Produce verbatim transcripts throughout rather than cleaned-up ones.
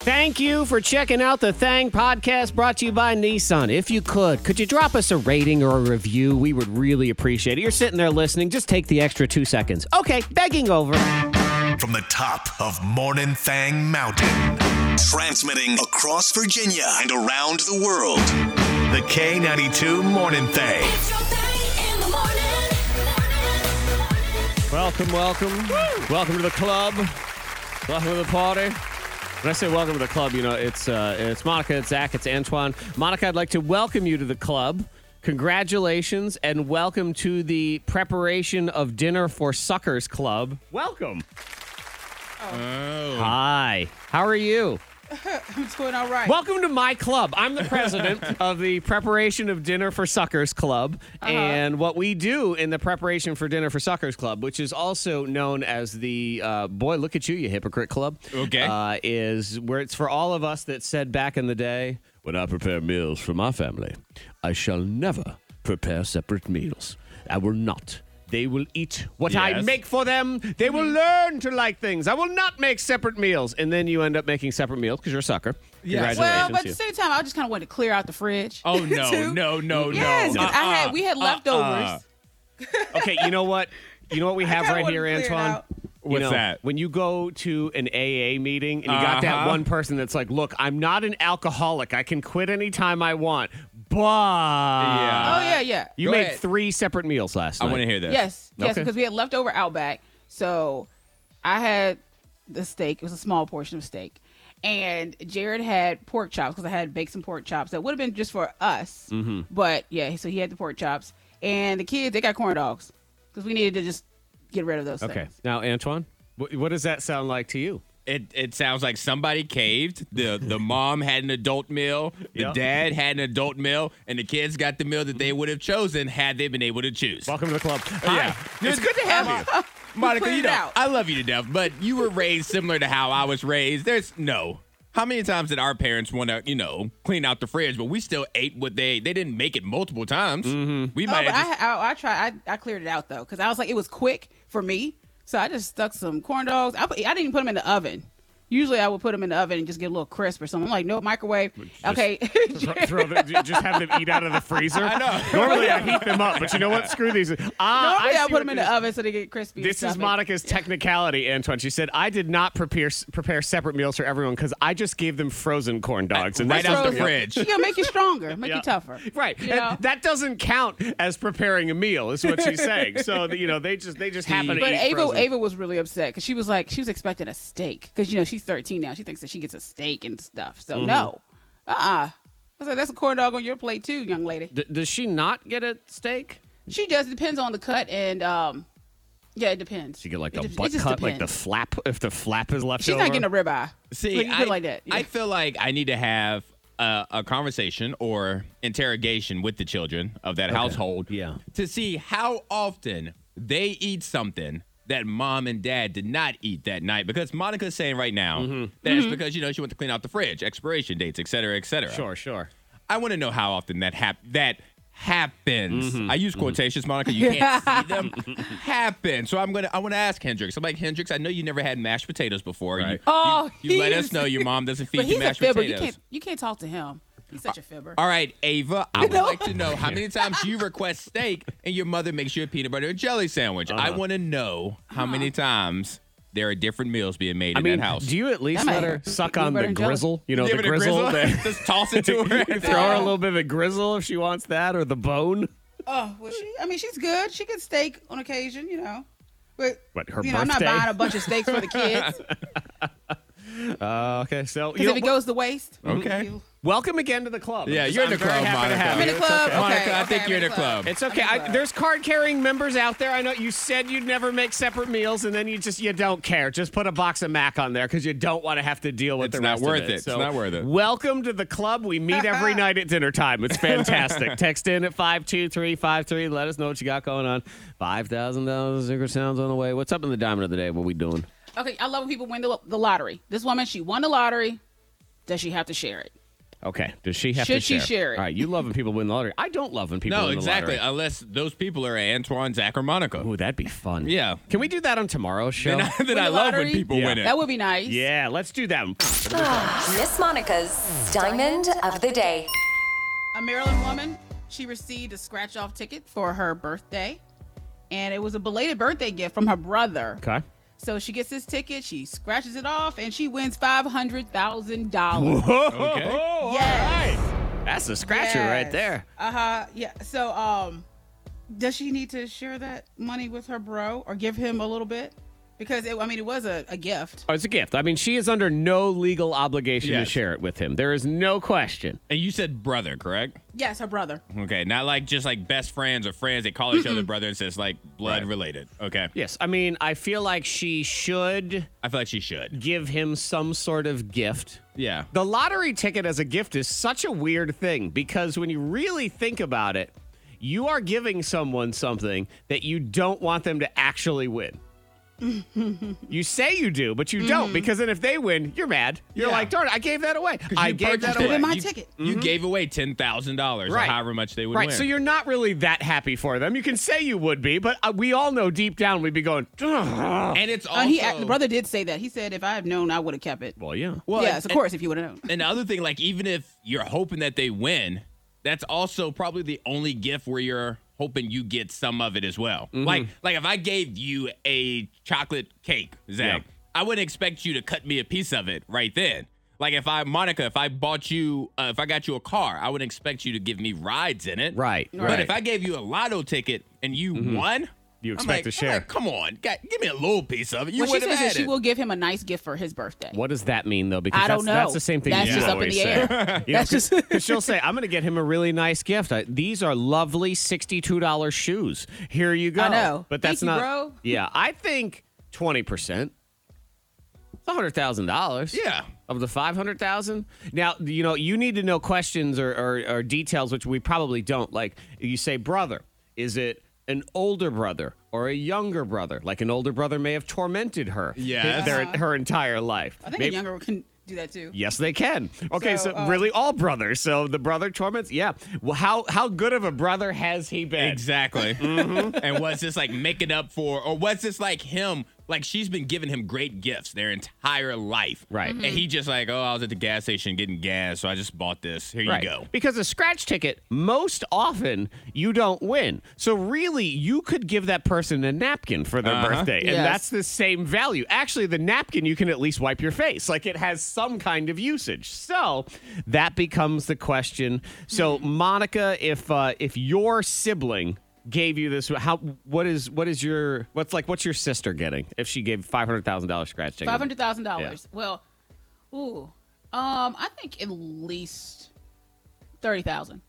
Thank you for checking out the Thang podcast brought to you by Nissan. If you could, could you drop us a rating or a review? We would really appreciate it. You're sitting there listening. Just take the extra two seconds. Okay, begging over. From the top of Morning Thang Mountain, transmitting across Virginia and around the world, the K ninety-two Morning Thang. It's your thing in the morning. Welcome, welcome. Woo! Welcome to the club. Welcome to the party. When I say welcome to the club, you know, it's uh, it's Monica, it's Zach, it's Antoine. Monica, I'd like to welcome you to the club. Congratulations, and welcome to the preparation of dinner for suckers club. Welcome. Oh. Hi. How are you? I'm doing all right. Welcome to my club. I'm the president of the Preparation of Dinner for Suckers Club. Uh-huh. And what we do in the Preparation for Dinner for Suckers Club, which is also known as the uh, Boy, Look at You, You Hypocrite Club, Okay. uh, is where it's for all of us that said back in the day, when I prepare meals for my family, I shall never prepare separate meals. I will not. They will eat what I Yes. make for them. They will learn to like things. I will not make separate meals. And then you end up making separate meals because you're a sucker. Yes. Well, Congratulations. but at to the you. same time, I just kind of wanted to clear out the fridge. Oh, no, too. no, no, Yes, no. 'cause I had we had Uh-uh. leftovers. Okay, you know what? You know what we have kinda right wanna here, clear it Antoine? out. You What's know, that? When you go to an A A meeting and you got that Uh-huh. one person that's like, look, I'm not an alcoholic. I can quit anytime I want. But Yeah. Oh yeah, yeah. you Go made ahead. three separate meals last I night. want to hear this. Yes, yes, Okay. because we had leftover Outback. So I had the steak. It was a small portion of steak. And Jared had pork chops because I had baked some pork chops. That would have been just for us. Mm-hmm. But yeah, so he had the pork chops. And the kids, they got corn dogs because we needed to just get rid of those Okay. things. Now, Antoine, what, what does that sound like to you? It it sounds like somebody caved. The the mom had an adult meal, the Yep. dad had an adult meal, and the kids got the meal that they would have chosen had they been able to choose. Welcome to the club. Yeah. Hi. It's good to have you. Monica, Clear you it know, out. I love you to death, but you were raised similar to how I was raised. There's no. How many times did our parents want to, you know, clean out the fridge, but we still ate what they they didn't make it multiple times. Mm-hmm. We Oh, might but have I, just, I, I tried. I, I cleared it out though because I was like, it was quick for me, so I just stuck some corn dogs. I, put, I didn't even put them in the oven. Usually, I would put them in the oven and just get a little crisp or something. I'm like, no microwave. Okay, Throw, throw the, just have them eat out of the freezer. I know. Normally, I heat them up, but you know what? Screw these. Ah, normally I, see put what them in this- the oven so they get crispy. and This is stuff. Monica's technicality, Antoine. She said, I did not prepare prepare separate meals for everyone because I just gave them frozen corn dogs. And right that's out the Frozen. fridge. She gonna make you stronger, make Yeah. you tougher. Right. You And know? that doesn't count as preparing a meal, is what she's saying. So, that, you know, they just they just happen to But eat Ava, frozen. Ava was really upset because she was like, she was expecting a steak because you know she's thirteen now. She thinks that she gets a steak and stuff. So Mm-hmm. no, uh, uh I was like, that's a corn dog on your plate too, young lady. D- does she not get a steak? She just depends on the cut and um, yeah, it depends. She get like It a de- it butt just cut, like the depends. flap, if the flap is left She's over. not getting a ribeye. See, like, you I, put it like that. Yeah. I feel like I need to have a, a conversation or interrogation with the children of that household Yeah. to see how often they eat something that mom and dad did not eat that night. Because Monica's saying right now Mm-hmm. that it's because, you know, she went to clean out the fridge, expiration dates, et cetera, et cetera. Sure, sure. I want to know how often that hap- that happens. Mm-hmm. I use quotations, Monica. You can't see them. Happen. So I'm gonna. I want to ask Hendrix. I'm like, Hendrix, I know you never had mashed potatoes before. Right. You, Oh, you, you let he's- us know your mom doesn't feed But you he's a mashed fibber. You potatoes. can't you can't talk to him. He's such a fibber. All right, Ava, I would No. like to know how many times you request steak and your mother makes you a peanut butter and jelly sandwich. I Uh-huh. want to know how many times there are different meals being made I in mean, that house. do you at least That let might- her suck peanut on butter the and jelly. grizzle? You know, Give the it a grizzle. grizzle? Just toss it to her. You throw her a little bit of the grizzle if she wants that, or the bone. Oh, well, she. I mean, she's good. She gets steak on occasion, you know. But What, her you know, I'm not birthday? buying a bunch of steaks for the kids Uh, okay, so because you if know, it goes to waste, Okay. you- welcome again to the club. Yeah, I'm you're in just- the I'm very club, happy to Monica. have I'm in you. the It's club. okay. Okay, Monica, I okay, think I'm you're in in the club. It's okay. I'm in I, the club. there's card-carrying members out there. I know you said you'd never make separate meals, and then you just you don't care. Just put a box of mac on there because you don't want to have to deal with It's the not rest worth of it. it. It's So not worth it. Welcome to the club. We meet every night at dinner time. It's fantastic. Text in at five two three five three. Let us know what you got going on. five thousand dollars Zinger Sounds on the way. What's up in the diamond of the day? What we doing? Okay, I love when people win the, the lottery. This woman, she won the lottery. Does she have to share it? Okay. Does she have Should to she share? share it? All right. You love when people win the lottery. I don't love when people No, win the exactly. lottery. Unless those people are Antoine, Zach, or Monica. Ooh, that'd be fun. Yeah. Can we do that on tomorrow's show? Then I, then Win I the love when lottery? people Yeah. win it. That would be nice. Yeah, let's do that. Miss Monica's Diamond of the Day. A Maryland woman, she received a scratch-off ticket for her birthday, and it was a belated birthday gift from her brother. Okay. So she gets this ticket, she scratches it off, and she wins five hundred thousand dollars. Okay. Yes. That's a scratcher right Yes. there. Uh-huh. Yeah. So, um, does she need to share that money with her bro or give him a little bit? Because, it, I mean, it was a, a gift. Oh, it's a gift. I mean, she is under no legal obligation Yes. to share it with him. There is no question. And you said brother, correct? Yes, her brother. Okay, not like just like best friends or friends. They call each other brother and says like blood Right. related. Okay. Yes. I mean, I feel like she should I feel like she should. give him some sort of gift. Yeah. The lottery ticket as a gift is such a weird thing because when you really think about it, you are giving someone something that you don't want them to actually win. You say you do, but you don't, because then if they win, you're mad. You're Yeah. like, darn, I gave that away. I You gave that purchased away. Put in my You- ticket. You gave away ten thousand dollars or Right. however much they would Right, win. so you're not really that happy for them. You can say you would be, but uh, we all know deep down we'd be going, "Ugh." and it's also And he, the brother did say that. He said, if I had known, I would have kept it. well, yeah. well, yes, of and- course, if you would have known. And the other thing, like even if you're hoping that they win, that's also probably the only gift where you're hoping you get some of it as well. Mm-hmm. Like like if I gave you a chocolate cake, Zach, Yeah. I wouldn't expect you to cut me a piece of it right then. Like if I, Monica, if I bought you, uh, if I got you a car, I wouldn't expect you to give me rides in it. Right, But right. if I gave you a lotto ticket and you won, You I'm expect like- to I'm share. like, come on, God, give me a little piece of it. You Well, she wouldn't says have that had she it. will give him a nice gift for his birthday. What does that mean, though? Because I that's, don't know. that's the same thing That's you just up in always the say. air. You know, That's just- because she'll say, I'm going to get him a really nice gift. I, these are lovely sixty-two dollars shoes. Here you go. I know. But that's Thank you, not. bro. Yeah, I think twenty percent. It's one hundred thousand dollars. Yeah. Of the five hundred thousand dollars. Now, you know, you need to know questions or, or, or details, which we probably don't. Like, you say, brother, is it an older brother or a younger brother? Like, an older brother may have tormented her Yes. their, her entire life. I think Maybe- a younger can do that too. Yes, they can. Okay, so, So, uh, really all brothers. So the brother torments. Yeah. Well, how how good of a brother has he been? Exactly. Mm-hmm. And was this like making up for, or was this like him? Like she's been giving him great gifts their entire life. Right. And he just like, oh, I was at the gas station getting gas, so I just bought this. Here Right. you go. Because a scratch ticket, most often you don't win. So really, you could give that person a napkin for their Uh-huh. birthday, and Yes. that's the same value. Actually, the napkin you can at least wipe your face. Like it has some kind of usage. So that becomes the question. So Monica, if uh, if your sibling gave you this, how what is what is your what's like what's your sister getting if she gave five hundred thousand dollars scratch ticket? Five hundred thousand dollars. Well, ooh, um, I think at least thirty thousand.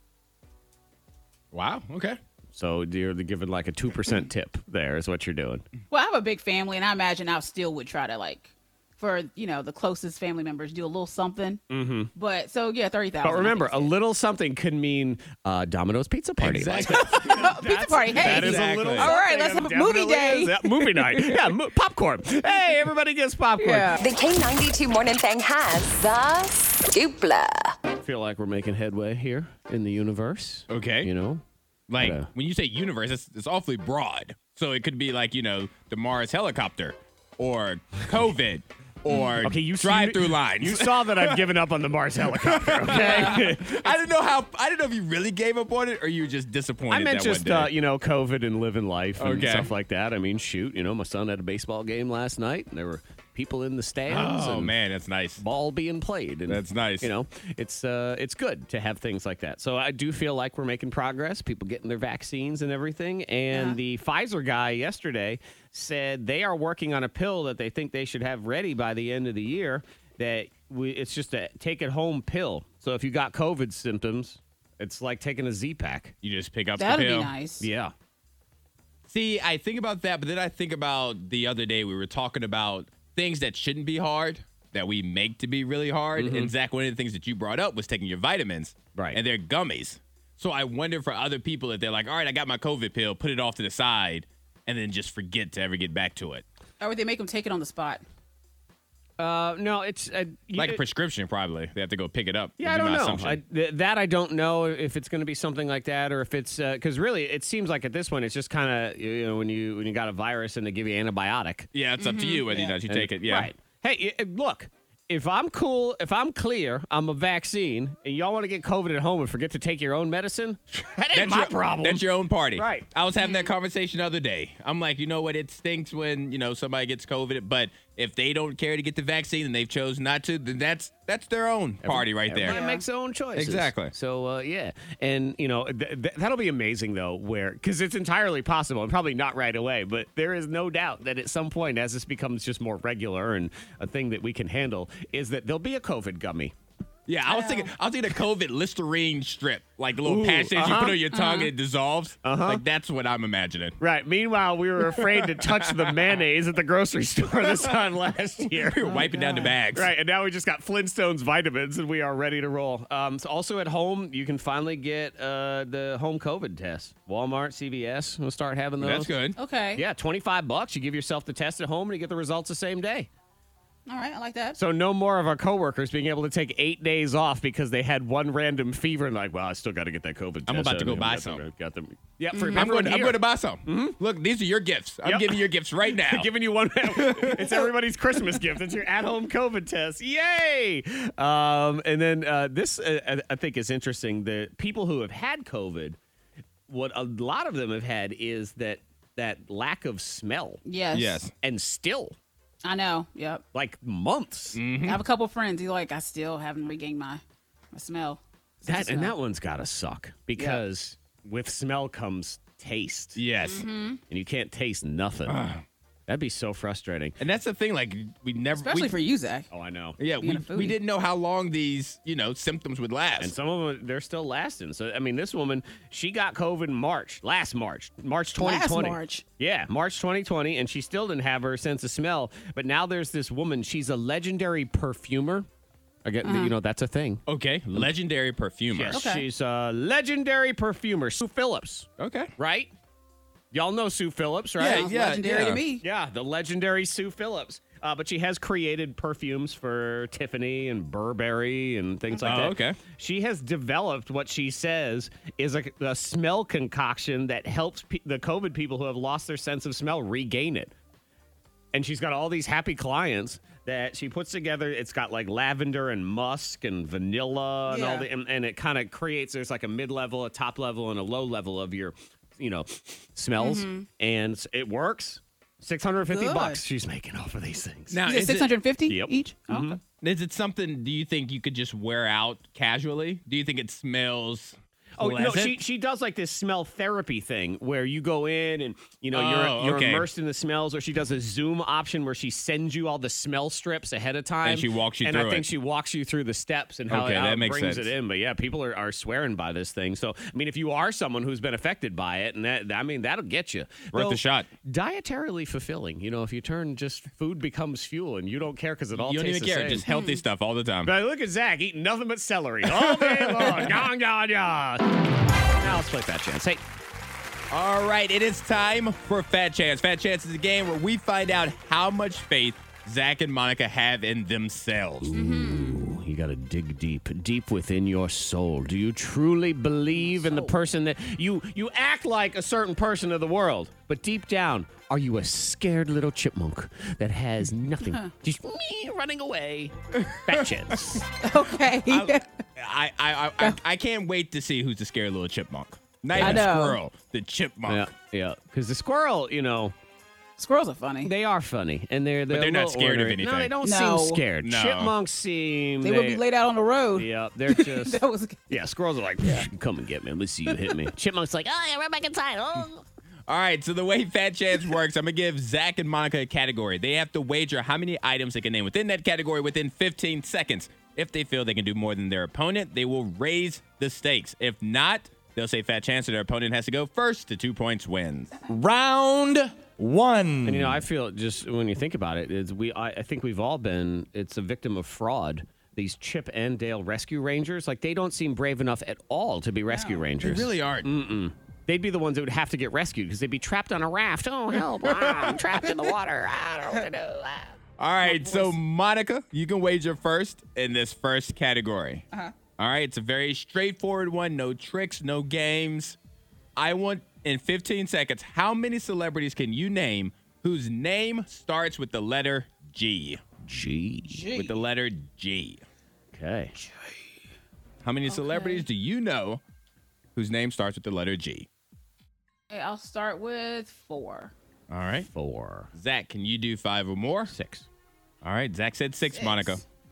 Wow. Okay. So you're giving like a two percent tip. There is what you're doing. Well, I have a big family, and I imagine I still would try to like, for you know, the closest family members, do a little something. Mm-hmm. But so yeah, thirty thousand. But remember, a little something could mean uh, Domino's Pizza Party. Exactly. pizza party. Hey, That is a Exactly. little. All right, let's something. have a movie Definitely day. is. Yeah, movie night. Yeah, mo- popcorn. Hey, everybody gets popcorn. Yeah. The K ninety-two Morning Thing has the dupla. I feel like we're making headway here in the universe. Okay. You know, Like But, uh, when you say universe, it's, it's awfully broad. So it could be like, you know, the Mars helicopter or COVID or okay, you drive through you, lines. You saw that I've given up on the Mars helicopter. Okay. I didn't know how, I didn't know if you really gave up on it or you were just disappointed. I meant that just one day. uh, you know, COVID and living life and Okay. stuff like that. I mean, shoot, you know, my son had a baseball game last night, and there were people in the stands. Oh and man, that's nice. ball being played. And, That's nice. You know, it's uh, it's good to have things like that. So I do feel like we're making progress. People getting their vaccines and everything. And Yeah. the Pfizer guy yesterday said they are working on a pill that they think they should have ready by the end of the year. That we, it's just a take it home pill. So if you got COVID symptoms, it's like taking a Z pack. You just pick up That'd the pill. be nice. Yeah. See, I think about that, but then I think about the other day we were talking about things that shouldn't be hard that we make to be really hard. And Zach, one of the things that you brought up was taking your vitamins. Right. And they're gummies. So I wonder for other people if they're like, all right, I got my COVID pill, put it off to the side, and then just forget to ever get back to it. Or would they make them take it on the spot? Uh, no, it's uh, you- Like a prescription, probably. They have to go pick it up. Yeah, I Would be don't my know. assumption. I, th- that I don't know if it's going to be something like that or if it's because really it seems like at this point it's just kind of you know when you when you got a virus and they give you antibiotic. yeah, it's up to you whether or not you take it. Yeah. Right. Hey, y- look. If I'm cool, if I'm clear, I'm a vaccine, and y'all want to get COVID at home and forget to take your own medicine, that ain't That's my your, problem. That's your own party. Right. I was having that conversation the other day. I'm like, you know what? It stinks when, you know, somebody gets COVID, but if they don't care to get the vaccine and they've chosen not to, then that's that's their own party right there. Everybody makes their own choices. Exactly. So, uh, yeah. And, you know, th- th- that'll be amazing, though, where, because it's entirely possible, and probably not right away, but there is no doubt that at some point, as this becomes just more regular and a thing that we can handle, is that there'll be a COVID gummy. Yeah, I was thinking I was thinking a COVID Listerine strip, like a little Ooh, patch that you uh-huh. put on your tongue and it dissolves. Uh-huh. Like that's what I'm imagining. Right. Meanwhile, we were afraid to touch the mayonnaise at the grocery store this time last year. We were wiping down the bags. Right, and now we just got Flintstones vitamins, and we are ready to roll. Um, so also at home, you can finally get uh, the home COVID test. Walmart, C V S will start having those. That's good. Okay. Yeah, twenty-five bucks. You give yourself the test at home, and you get the results the same day. All right. I like that. So no more of our coworkers being able to take eight days off because they had one random fever and like, well, I still got to get that COVID test. I'm about to go out. buy Got them- some. Got them. Yeah, for I'm everyone going. I'm here. going to buy some. Look, these are your gifts. I'm Yep. giving you your gifts right now. Giving you one. It's everybody's Christmas gift. It's your at-home COVID test. Yay! Um, and then uh, this, uh, I- I think, is interesting. The people who have had COVID, what a lot of them have had is that that lack of smell, Yes. Yes. and still I know. Yep. like months. I have a couple friends. He's like, I still haven't regained my my smell. Sense of That and smell. that one's got to suck because with smell comes taste, Yes. and you can't taste nothing. That'd be so frustrating. And that's the thing. Like we never. Especially we, for you, Zach. Oh, I know. Yeah, being we, a we foodie. didn't know how long these, you know, symptoms would last. And some of them, they're still lasting. So, I mean, this woman, she got COVID in March, last March, March twenty twenty. Last March. Yeah, March twenty twenty, and she still didn't have her sense of smell. But now there's this woman, she's a legendary perfumer. I get, you know, that's a thing. Okay, legendary perfumer. Yes, Okay. she's a legendary perfumer, Sue Phillips, Okay. right? Y'all know Sue Phillips, right? Yeah, Sounds yeah, legendary yeah. to me. Yeah, the legendary Sue Phillips. Uh, but she has created perfumes for Tiffany and Burberry and things like Oh, that. okay. She has developed what she says is a, a smell concoction that helps pe- the COVID people who have lost their sense of smell regain it. And she's got all these happy clients that she puts together. It's got like lavender and musk and vanilla and all Yeah. the, and, and it kind of creates, there's like a mid level, a top level, and a low level of your, you know, smells. And it works. six hundred fifty Good. bucks she's making off of these things. Now, Is it is six hundred fifty Yep. each? Oh, okay. Is it something? Do you think you could just wear out casually? Do you think it smells? Oh no, pleasant? she she does like this smell therapy thing where you go in and you know Oh, you're you're okay. immersed in the smells, or she does a Zoom option where she sends you all the smell strips ahead of time, And she walks you and through I think it. she walks you through the steps and how, Okay, it, how that it makes brings sense. it in. But yeah, people are, are swearing by this thing. So I mean, if you are someone who's been affected by it, and that I mean that'll get you Worth Though, the shot. Dietarily fulfilling. You know, if you turn just food becomes fuel, and you don't care because it all You don't tastes even care. the same. Just healthy stuff all the time. But look at Zach eating nothing but celery all day long. Yong, yong, yong. Now let's play Fat Chance. Hey, All right, it is time for Fat Chance. Fat Chance is a game where we find out how much faith Zach and Monica have in themselves. you got to dig deep, deep within your soul. Do you truly believe in the person that you you act like a certain person of the world, but deep down, are you a scared little chipmunk that has nothing, just me running away? Fat Chance. Okay. I, I, I, I, I can't wait to see who's the scared little chipmunk. Not even know. squirrel, the chipmunk. Yeah, yeah. Because the squirrel, you know, Squirrels are funny. they are funny, and they're they're, they're a not little scared of ornery. anything. No, they don't No. seem scared. No. Chipmunks seem They would be laid out on the road. Yeah, they're just. That was Yeah, squirrels are like, come and get me. Let me see you hit me. Chipmunk's like, oh, yeah, right back inside. Oh. All right, so the way Fat Chance works, I'm going to give Zach and Monica a category. They have to wager how many items they can name within that category within fifteen seconds. If they feel they can do more than their opponent, they will raise the stakes. If not, they'll say Fat Chance, so their opponent has to go first. The two points wins. Round one. And you know, I feel just when you think about it, is we I, I think we've all been. It's a victim of fraud. These Chip and Dale Rescue Rangers, like they don't seem brave enough at all to be rescue They rangers. really aren't. They'd be the ones that would have to get rescued because they'd be trapped on a raft. Oh help! Ah, I'm trapped in the water. I don't know what to do. Ah. All right, so Monica, you can wager first in this first category. Uh-huh. All right, it's a very straightforward one. No tricks, no games. I want, in fifteen seconds, how many celebrities can you name whose name starts with the letter G? G. G. With the letter G. Okay. How many celebrities do you know whose name starts with the letter G? Okay, I'll start with four. All right. Four. Zach, can you do five or more? Six. All right, Zach said six, Six. Monica.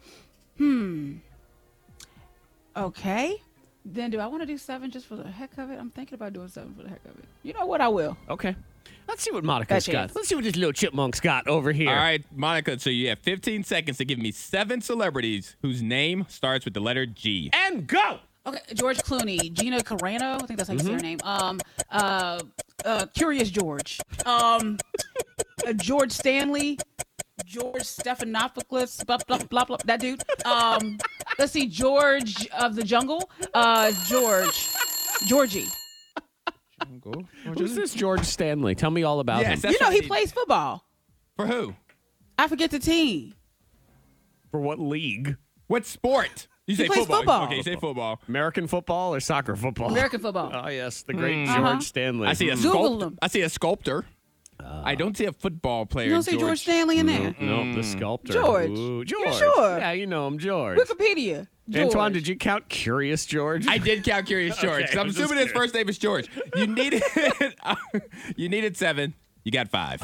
Okay. Then do I want to do seven just for the heck of it? I'm thinking about doing seven for the heck of it. You know what? I will. Okay. Let's see what Monica's That got. chance. Let's see what this little chipmunk's got over here. All right, Monica, so you have fifteen seconds to give me seven celebrities whose name starts with the letter G. And go. Okay, George Clooney, Gina Carano, I think that's how you say her Mm-hmm. name. Um, uh, uh, Curious George, um, uh, George Stanley, George Stephanopoulos, blah blah blah blah. That dude. Um, let's see, George of the Jungle, uh, George, Georgie. Who's this George Stanley? Tell me all about Yes, him. that's You know what I he need. plays football. For who? I forget the team. For what league? What sport? You say plays football. football. Okay, you say football. American football or soccer football? American football. Oh, yes. The great Uh-huh. George Stanley. I see a Hmm. Google sculptor. him. I see a sculptor. I don't see a football player. You don't see George Stanley in there. No, the sculptor. George. Ooh, You George. sure? Yeah, you know him, George. Wikipedia. George. Antoine, did you count Curious George? I did count Curious George. Okay, so I I'm was just assuming his curious. first name is George. You needed you needed seven. You got five.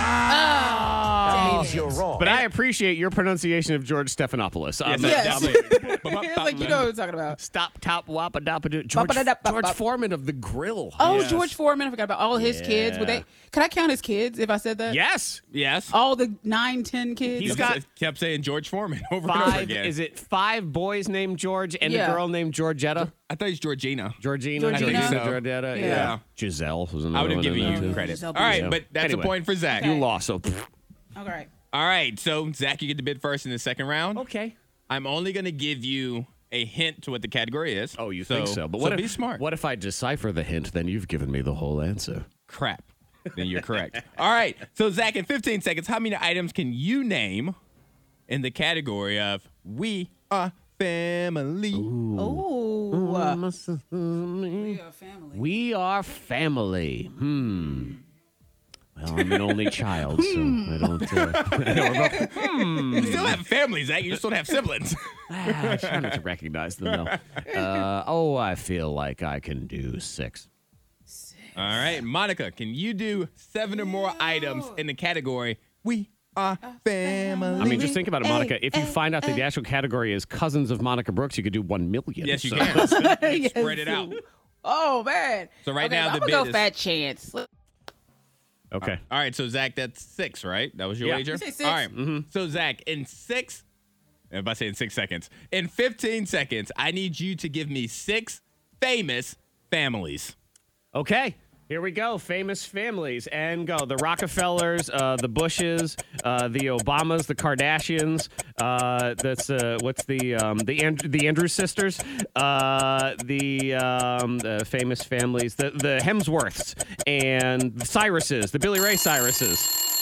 Oh, You're wrong. But I appreciate your pronunciation of George Stephanopoulos. Um, Yes. um, It's like you know what I'm talking about. Stop, top, wappa, dappa, do. George, Wappa-da-dap, George bop. Foreman of the Grill. Oh, Yes. George Foreman. I forgot about all his kids. Would Yeah. they? Could I count his kids if I said that? Yes. Yes. All the nine, ten kids. He's You got just kept saying George Foreman over and over five. again. Is it five boys named George and Yeah. a girl named Georgetta? I thought he's Georgina. Georgina, Georgina? Georgina, So. Georgetta, yeah. Yeah. Giselle was I another would have one given in there, you too. credit. Giselle All right, Bündchen. but that's Anyway. a point for Zach. You lost, so. All right. All right, so Zach, you get the bid first in the second round. Okay. I'm only going to give you a hint to what the category is. Oh, you think so? But so what if, be smart. What if I decipher the hint? Then you've given me the whole answer. Crap. Then you're correct. All right. So, Zach, in fifteen seconds, how many items can you name in the category of We Are Family? Oh, uh, We we are family. We are family. Hmm. Well, I'm an only child, so I don't. Uh, I don't know. You still have a family, Zach. You just don't have siblings. Ah, I try not to recognize them, though. Uh, oh, I feel like I can do six. All right. Monica, can you do seven or more items in the category We Are Family? I mean, just think about it, Monica. If you find out that the actual category is cousins of Monica Brooks, you could do one million. Yes, you so- can. Yes. Spread it out. Oh man. So right okay, now I'm the gonna bid go is- fat chance. Let- Okay. All right, so Zach, that's six, right? That was your Yeah. wager? You say six? All right. So, Zach, in six, if I say in six seconds, in fifteen seconds, I need you to give me six famous families. Okay. Here we go. Famous families and go. The Rockefellers, uh, the Bushes, uh, the Obamas, the Kardashians. Uh, that's uh, what's the um, the and- the Andrews sisters. Uh, the, um, the famous families, the the Hemsworths and the Cyruses, the Billy Ray Cyruses.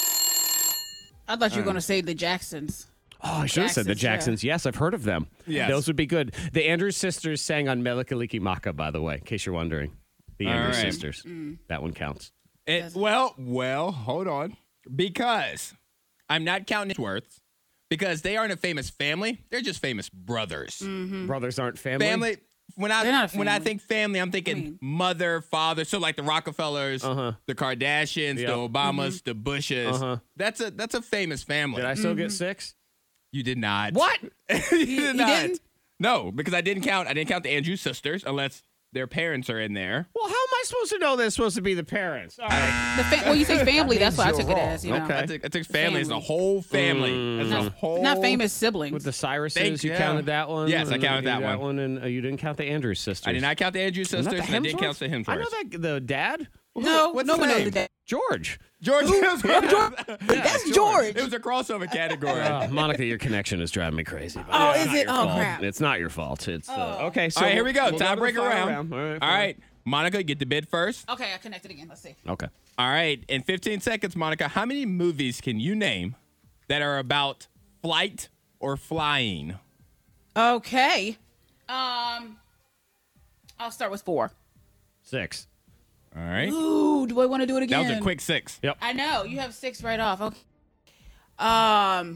I thought you were gonna say the Jacksons. Oh, I should have said the Jacksons, Jacksons. Yes, I've heard of them. Yes. Those would be good. The Andrews sisters sang on Melikaliki Maka, by the way, in case you're wondering. The All Andrews right. sisters. That one counts. It, well, well, hold on. Because I'm not counting Worths because they aren't a famous family. They're just famous brothers. Brothers aren't family. Family. When They're I not a when I family. think family, I'm thinking I mean- mother, father. So like the Rockefellers, Uh-huh. the Kardashians, Yep. the Obamas, the Bushes. Uh-huh. That's a that's a famous family. Did I still get six? You did not. What? you did you not. didn't? No, because I didn't count. I didn't count the Andrews sisters unless their parents are in there. Well, how am I supposed to know they're supposed to be the parents? All right. The fa- well, you say family. That's what I took it as. You know, Okay. I took, I took family as a Family. whole family. As a not, whole. not famous siblings. With the Cyruses, Thanks, you yeah. counted that one? Yes, I and counted you- that one. and uh, you didn't count the Andrews sisters. I did not count the Andrews Not sisters. the and I did Hemsworths? count the Hemsworths. I know that the dad. no, What's no his one knows name? the dad. George. George Hemsworth. That's George. It was a crossover category. Uh, Monica, your connection is driving me crazy. but Oh, it's is not it? your Oh, fault. crap. It's not your fault. It's uh, okay. So All right, here we go. we'll to the Tiebreaker final round. All right. All right. Monica, get the bid first. Okay, I connected again. Let's see. Okay. All right. In fifteen seconds, Monica, how many movies can you name that are about flight or flying? Okay. Um, I'll start with four. Six. All right. Ooh, do I want to do it That again? was a quick six. Yep. I know you have six right off. Okay. Um.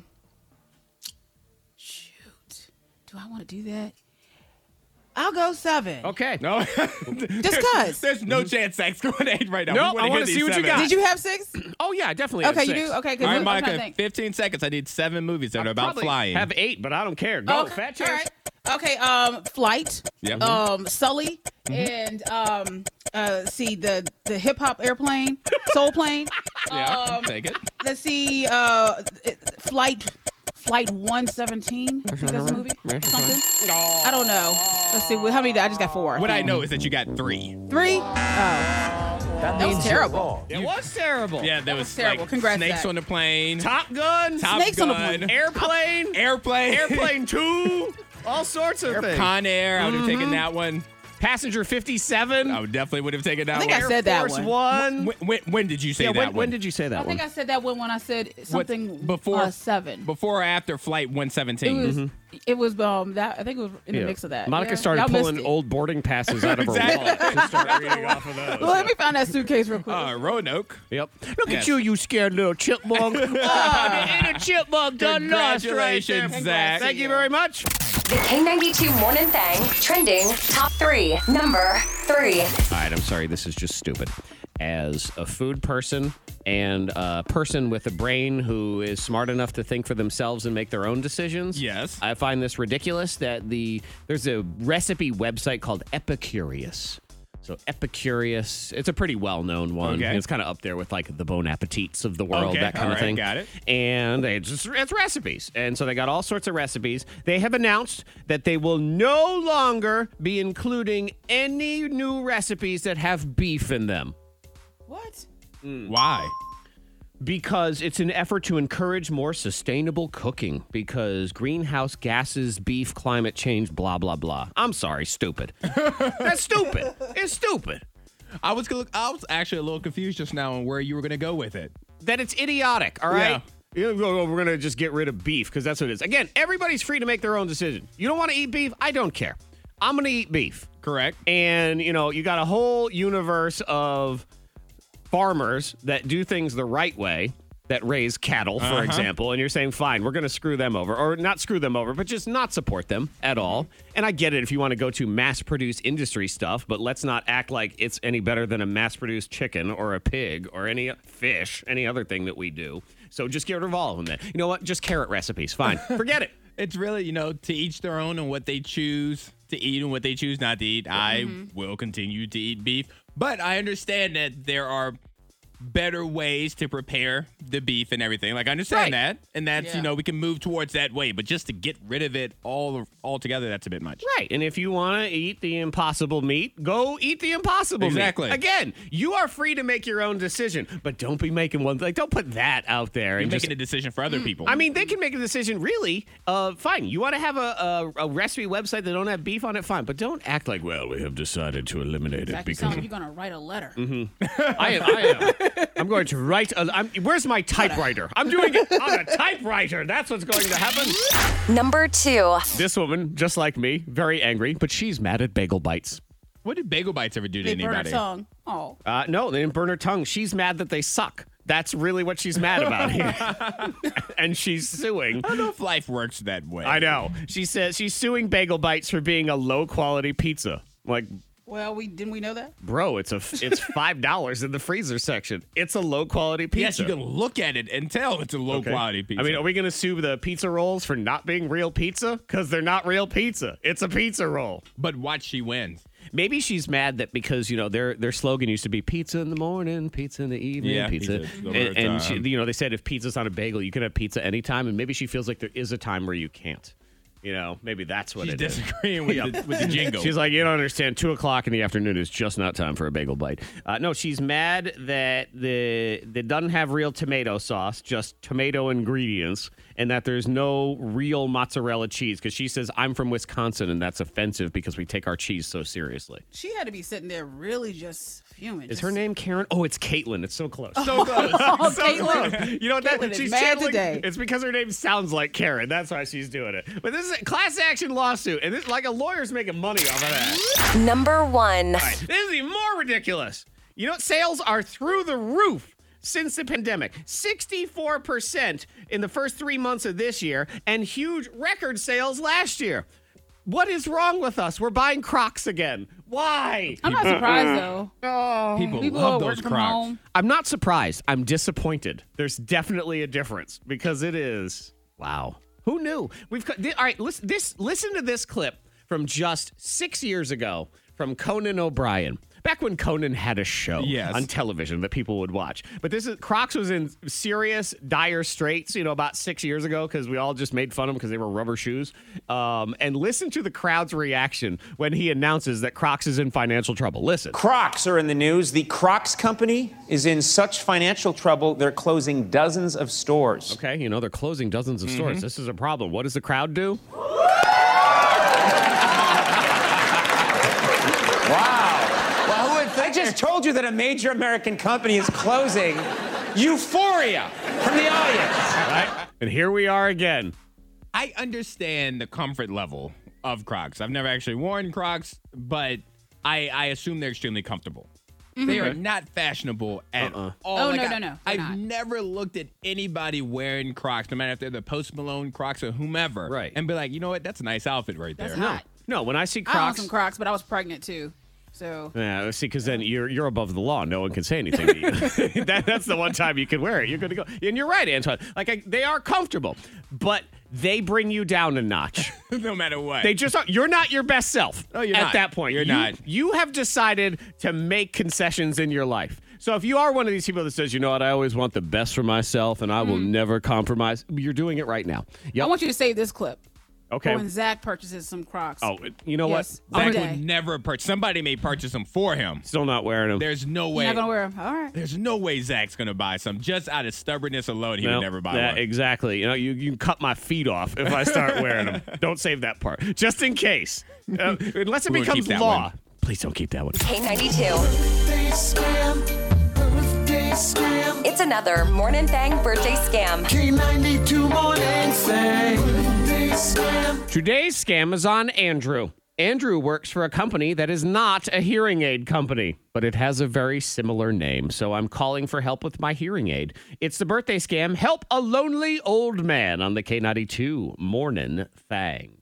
Shoot. Do I want to do that? I'll go seven. Okay. No. Just cause. There's no chance Zach's going eight right now. Nope, We I wanna wanna hear see these what you seven. got. Did you have six? Oh yeah, I definitely. have Okay, you six. do. Okay. All Because right, I'm trying to Monica, think. fifteen seconds. I need seven movies that are about Probably flying. Have eight, but I don't care. Go, Okay, fat all chance. right. Okay, um, Flight, Yep. um, Sully, Mm-hmm. and um, uh, see the the hip hop airplane, Soul Plane. yeah, um, take it. Let's see, uh, Flight, Flight one seventeen. I think that's a movie or something. I don't know. Let's see, how many? I just got four. What I know is that you got three. Three? Oh, that was terrible. It was terrible. Yeah, there was, was terrible. like Congrats, snakes Zach. on the plane. Top Gun. Top Snakes on the Gun, plane. Airplane. Airplane. Airplane Two. All sorts of things. Con Air. I would have taken that one. Passenger fifty-seven. I would definitely would have taken that I think one. I said that Force one. One. When, when, when did you say yeah, that when, one? when did you say that I one? think I said that one when I said something before uh, seven. Before or after Flight one It seventeen? was. It was um that I think it was in the Yeah. mix of that. Monica Yeah. started Y'all missed pulling it. old boarding passes out of her Exactly. wallet to start reading off of those. Well, let me find that suitcase real quick. Uh, Roanoke. Yep. Look Yes. at you, you scared little chipmunk. oh, the inner chipmunk done lost right there. Congratulations, Zach. Thank you very much. The K ninety-two Morning Thang trending top three. Number three. All right, I'm sorry. This is just stupid. As a food person and a person with a brain who is smart enough to think for themselves and make their own decisions, Yes. I find this ridiculous that the there's a recipe website called Epicurious. So Epicurious, it's a pretty well-known one. Okay. It's kind of up there with like the Bon Appetits of the world, Okay, that kind all of right, thing. got it. And they just it's recipes. And so they got all sorts of recipes. They have announced that they will no longer be including any new recipes that have beef in them. What? Why? Because it's an effort to encourage more sustainable cooking. Because greenhouse gases, beef, climate change, blah, blah, blah. I'm sorry, stupid. That's stupid. It's stupid. I was gonna- I was actually a little confused just now on where you were going to go with it. That it's idiotic, all right? You know, oh, we're going to just get rid of beef because that's what it is. Again, everybody's free to make their own decision. You don't want to eat beef? I don't care. I'm going to eat beef. Correct. And, you know, you got a whole universe of farmers that do things the right way, that raise cattle, for Uh-huh. example, and you're saying, fine, we're going to screw them over, or not screw them over, but just not support them at all. And I get it if you want to go to mass-produced industry stuff, but let's not act like it's any better than a mass-produced chicken or a pig or any fish, any other thing that we do. So just get rid of all of them then. You know what? Just carrot recipes. Fine. Forget it. It's really, you know, to each their own and what they choose to eat and what they choose not to eat. I will continue to eat beef, but I understand that there are better ways to prepare the beef and everything. Like, I understand Right. that, and that's, Yeah. you know, we can move towards that way, but just to get rid of it all altogether, that's a bit much. Right. And if you want to eat the impossible meat, go eat the impossible Exactly. meat. Again, you are free to make your own decision, but don't be making one. Like, don't put that out there. You're and making just, a decision for other people. I mean, they can make a decision, really. Uh, fine. You want to have a, a, a recipe website that don't have beef on it? Fine. But don't act like, well, we have decided to eliminate it Zach, you because sound like you're gonna write a letter. I am. I am. I'm going to write. A, I'm, where's my typewriter? I'm doing it on a typewriter. That's what's going to happen. Number two. This woman, just like me, very angry, but she's mad at Bagel Bites. what did Bagel Bites ever do to They burn her anybody? tongue. Oh, Uh, no, they didn't burn her tongue. She's mad that they suck. That's really what she's mad about here. And she's suing. I don't know if life works that way. I know. She says she's suing Bagel Bites for being a low quality pizza. Like, well, we didn't we know that? bro, it's a it's five dollars in the freezer section. It's a low quality pizza. Yes, you can look at it and tell it's a low Okay. quality pizza. I mean, are we going to sue the pizza rolls for not being real pizza? Because they're not real pizza. It's a pizza roll. but watch, she wins. Maybe she's mad that because, you know, their their slogan used to be pizza in the morning, pizza in the evening, Yeah, pizza. pizza And, over the and she, time. you know, they said if pizza's on a bagel, you can have pizza anytime. And maybe she feels like there is a time where you can't. You know, maybe that's what She's it is. disagreeing with, the, with the jingle. She's like, you don't understand. Two o'clock in the afternoon is just not time for a bagel bite. Uh, no, she's mad that the that doesn't have real tomato sauce, just tomato ingredients, and that there's no real mozzarella cheese because she says I'm from Wisconsin and that's offensive because we take our cheese so seriously. She had to be sitting there really just fuming. Is just, her name Karen? Oh, it's Caitlin. It's so close. so close. Oh, So Caitlin. close. You know what? That, Caitlin is she's mad channeling- today. It's because her name sounds like Karen. That's why she's doing it. But this is a class action lawsuit, and this like a lawyer's making money off of that. Number one. All right, this is even more ridiculous. You know, sales are through the roof since the pandemic. sixty-four percent in the first three months of this year, and huge record sales last year. What is wrong with us? We're buying Crocs again. Why? I'm not surprised though. Oh. People, People love are those working from Crocs. home. I'm not surprised. I'm disappointed. There's definitely a difference because it is. Wow. Who knew? We've got, all right. Listen, this. Listen to this clip from just six years ago from Conan O'Brien. Back when Conan had a show Yes. on television that people would watch. But this is Crocs was in serious, dire straits, you know, about six years ago because we all just made fun of them because they were rubber shoes. Um, and listen to the crowd's reaction when he announces that Crocs is in financial trouble. Listen. Crocs are in the news. The Crocs company is in such financial trouble, they're closing dozens of stores. Okay, you know, they're closing dozens of stores. This is a problem. What does the crowd do? Wow. Well, who would think? I just told you that a major American company is closing. Euphoria from the audience. Right? And here we are again. I understand the comfort level of Crocs. I've never actually worn Crocs, but I, I assume they're extremely comfortable. They are not fashionable at Uh-uh. all. Oh, Like, no, I- no, no, they're I've not. never looked at anybody wearing Crocs, no matter if they're the Post Malone Crocs or whomever, Right. and be like, you know what? That's a nice outfit right That's there. hot. No, when I see I own Crocs. some Crocs, but I was pregnant too. So Yeah, see, because then you're you're above the law. No one can say anything to you. that, that's the one time you can wear it. You're good to go. And you're right, Antoine. Like I, they are comfortable, but they bring you down a notch. No matter what. They just are. You're not your best self. No, you're at not. that point. You're You- not. You have decided to make concessions in your life. So if you are one of these people that says, you know what, I always want the best for myself and I will never compromise, you're doing it right now. Yep. I want you to save this clip. Okay. For when Zach purchases some Crocs. Oh, you know Yes. what? One Zach day. would never purchase. Somebody may purchase them for him. Still not wearing them. There's no You're way. not gonna wear them. All right. There's no way Zach's gonna buy some. Just out of stubbornness alone, he No, would never buy yeah, one. exactly. You know, you, you can cut my feet off if I start wearing them. Don't save that part. Just in case. Uh, unless it We'll becomes keep that law. one. Please don't keep that one. K ninety-two. It's another Morning Thang birthday scam. Today's scam is on Andrew. Andrew works for a company that is not a hearing aid company, but it has a very similar name. So I'm calling for help with my hearing aid. It's the birthday scam. Help a lonely old man on the K ninety-two Morning Thang.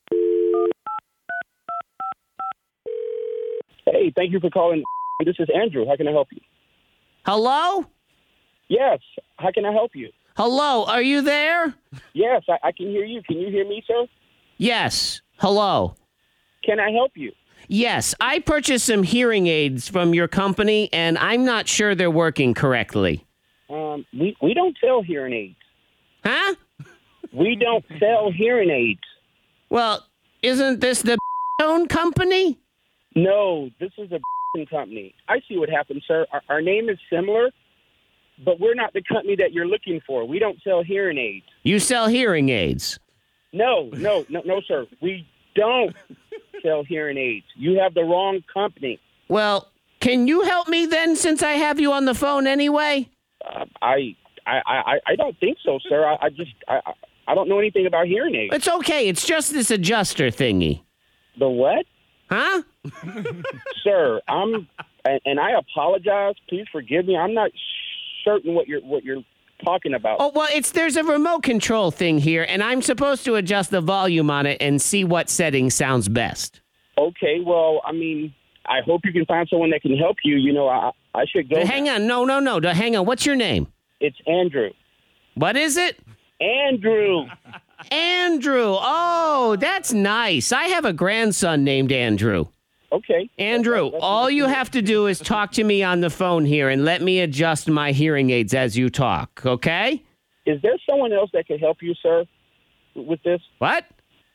Hey, thank you for calling. This is Andrew. How can I help you? Hello? Yes. How can I help you? Hello, are you there? Yes, I, I can hear you. Can you hear me, sir? Yes. Hello. Can I help you? Yes, I purchased some hearing aids from your company, and I'm not sure they're working correctly. Um, we, we don't sell hearing aids. Huh? We don't sell hearing aids. Well, isn't this the own company? No, this is a company. I see what happened, sir. Our, our name is similar, but we're not the company that you're looking for. We don't sell hearing aids. You sell hearing aids. No, no, no, no, sir. We don't sell hearing aids. You have the wrong company. Well, can you help me then since I have you on the phone anyway? Uh, I, I, I, I don't think so, sir. I, I just, I, I- I don't know anything about hearing aids. It's okay. It's just this adjuster thingy. The what? Huh? Sir, I'm, and, and I apologize. Please forgive me. I'm not certain what you're what you're talking about. Oh, well, it's there's a remote control thing here, and I'm supposed to adjust the volume on it and see what setting sounds best. Okay, well, I mean, I hope you can find someone that can help you. You know, I I should go. Hang on. No, no, no. Hang on. What's your name? It's Andrew. What is it? Andrew. Andrew. Oh, that's nice. I have a grandson named Andrew. Okay. Andrew, That's- that's all nice you to hear. have to do is talk to me on the phone here and let me adjust my hearing aids as you talk, okay? Is there someone else that can help you, sir, with this? What?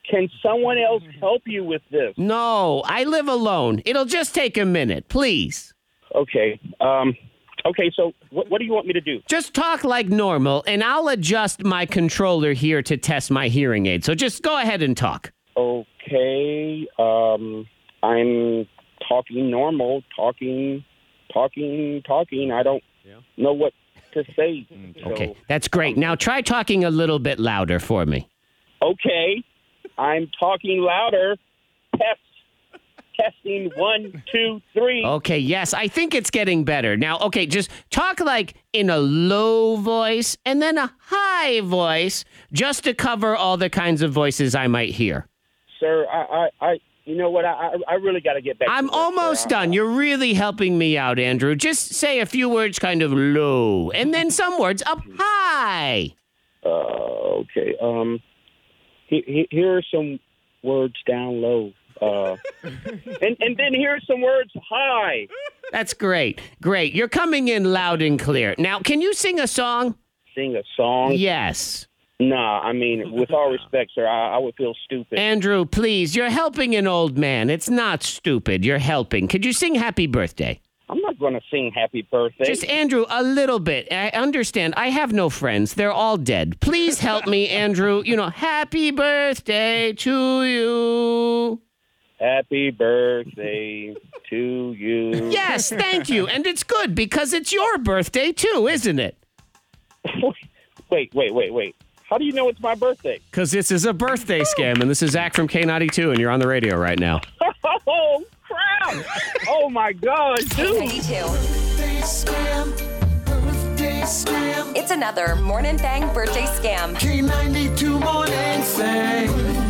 Can someone else help you with this? No, I live alone. It'll just take a minute, please. Okay. Um, okay, so what, what do you want me to do? Just talk like normal, and I'll adjust my controller here to test my hearing aid. So just go ahead and talk. Okay. Um, I'm talking normal, talking, talking, talking. I don't know what to say. So, Okay, that's great. Now try talking a little bit louder for me. Okay. I'm talking louder. Test. Testing. One, two, three. Okay, yes, I think it's getting better. Now, okay, just talk like in a low voice and then a high voice just to cover all the kinds of voices I might hear. Sir, I, I, I you know what? I, I I really got to get back. I'm to work, almost sir. done. You're really helping me out, Andrew. Just say a few words kind of low and then some words up high. Uh, okay. Um, he, he, here are some words down low. Uh, and and then here's some words high. That's great. Great. You're coming in loud and clear. Now, can you sing a song? Sing a song? Yes. Nah, I mean, with all respect, sir, I, I would feel stupid. Andrew, please, you're helping an old man. It's not stupid. You're helping. Could you sing Happy Birthday? I'm not going to sing Happy Birthday. Just, Andrew, a little bit. I understand. I have no friends. They're all dead. Please help me, Andrew. You know, Happy Birthday to you. Happy birthday to you. Yes, thank you. And it's good because it's your birthday, too, isn't it? Wait, wait, wait, wait. How do you know it's my birthday? Because this is a birthday scam, and this is Zach from K ninety-two, and you're on the radio right now. Oh, crap. Oh, my God, dude. ninety-two. It's another Morning Thang birthday scam. K ninety-two Morning Thang.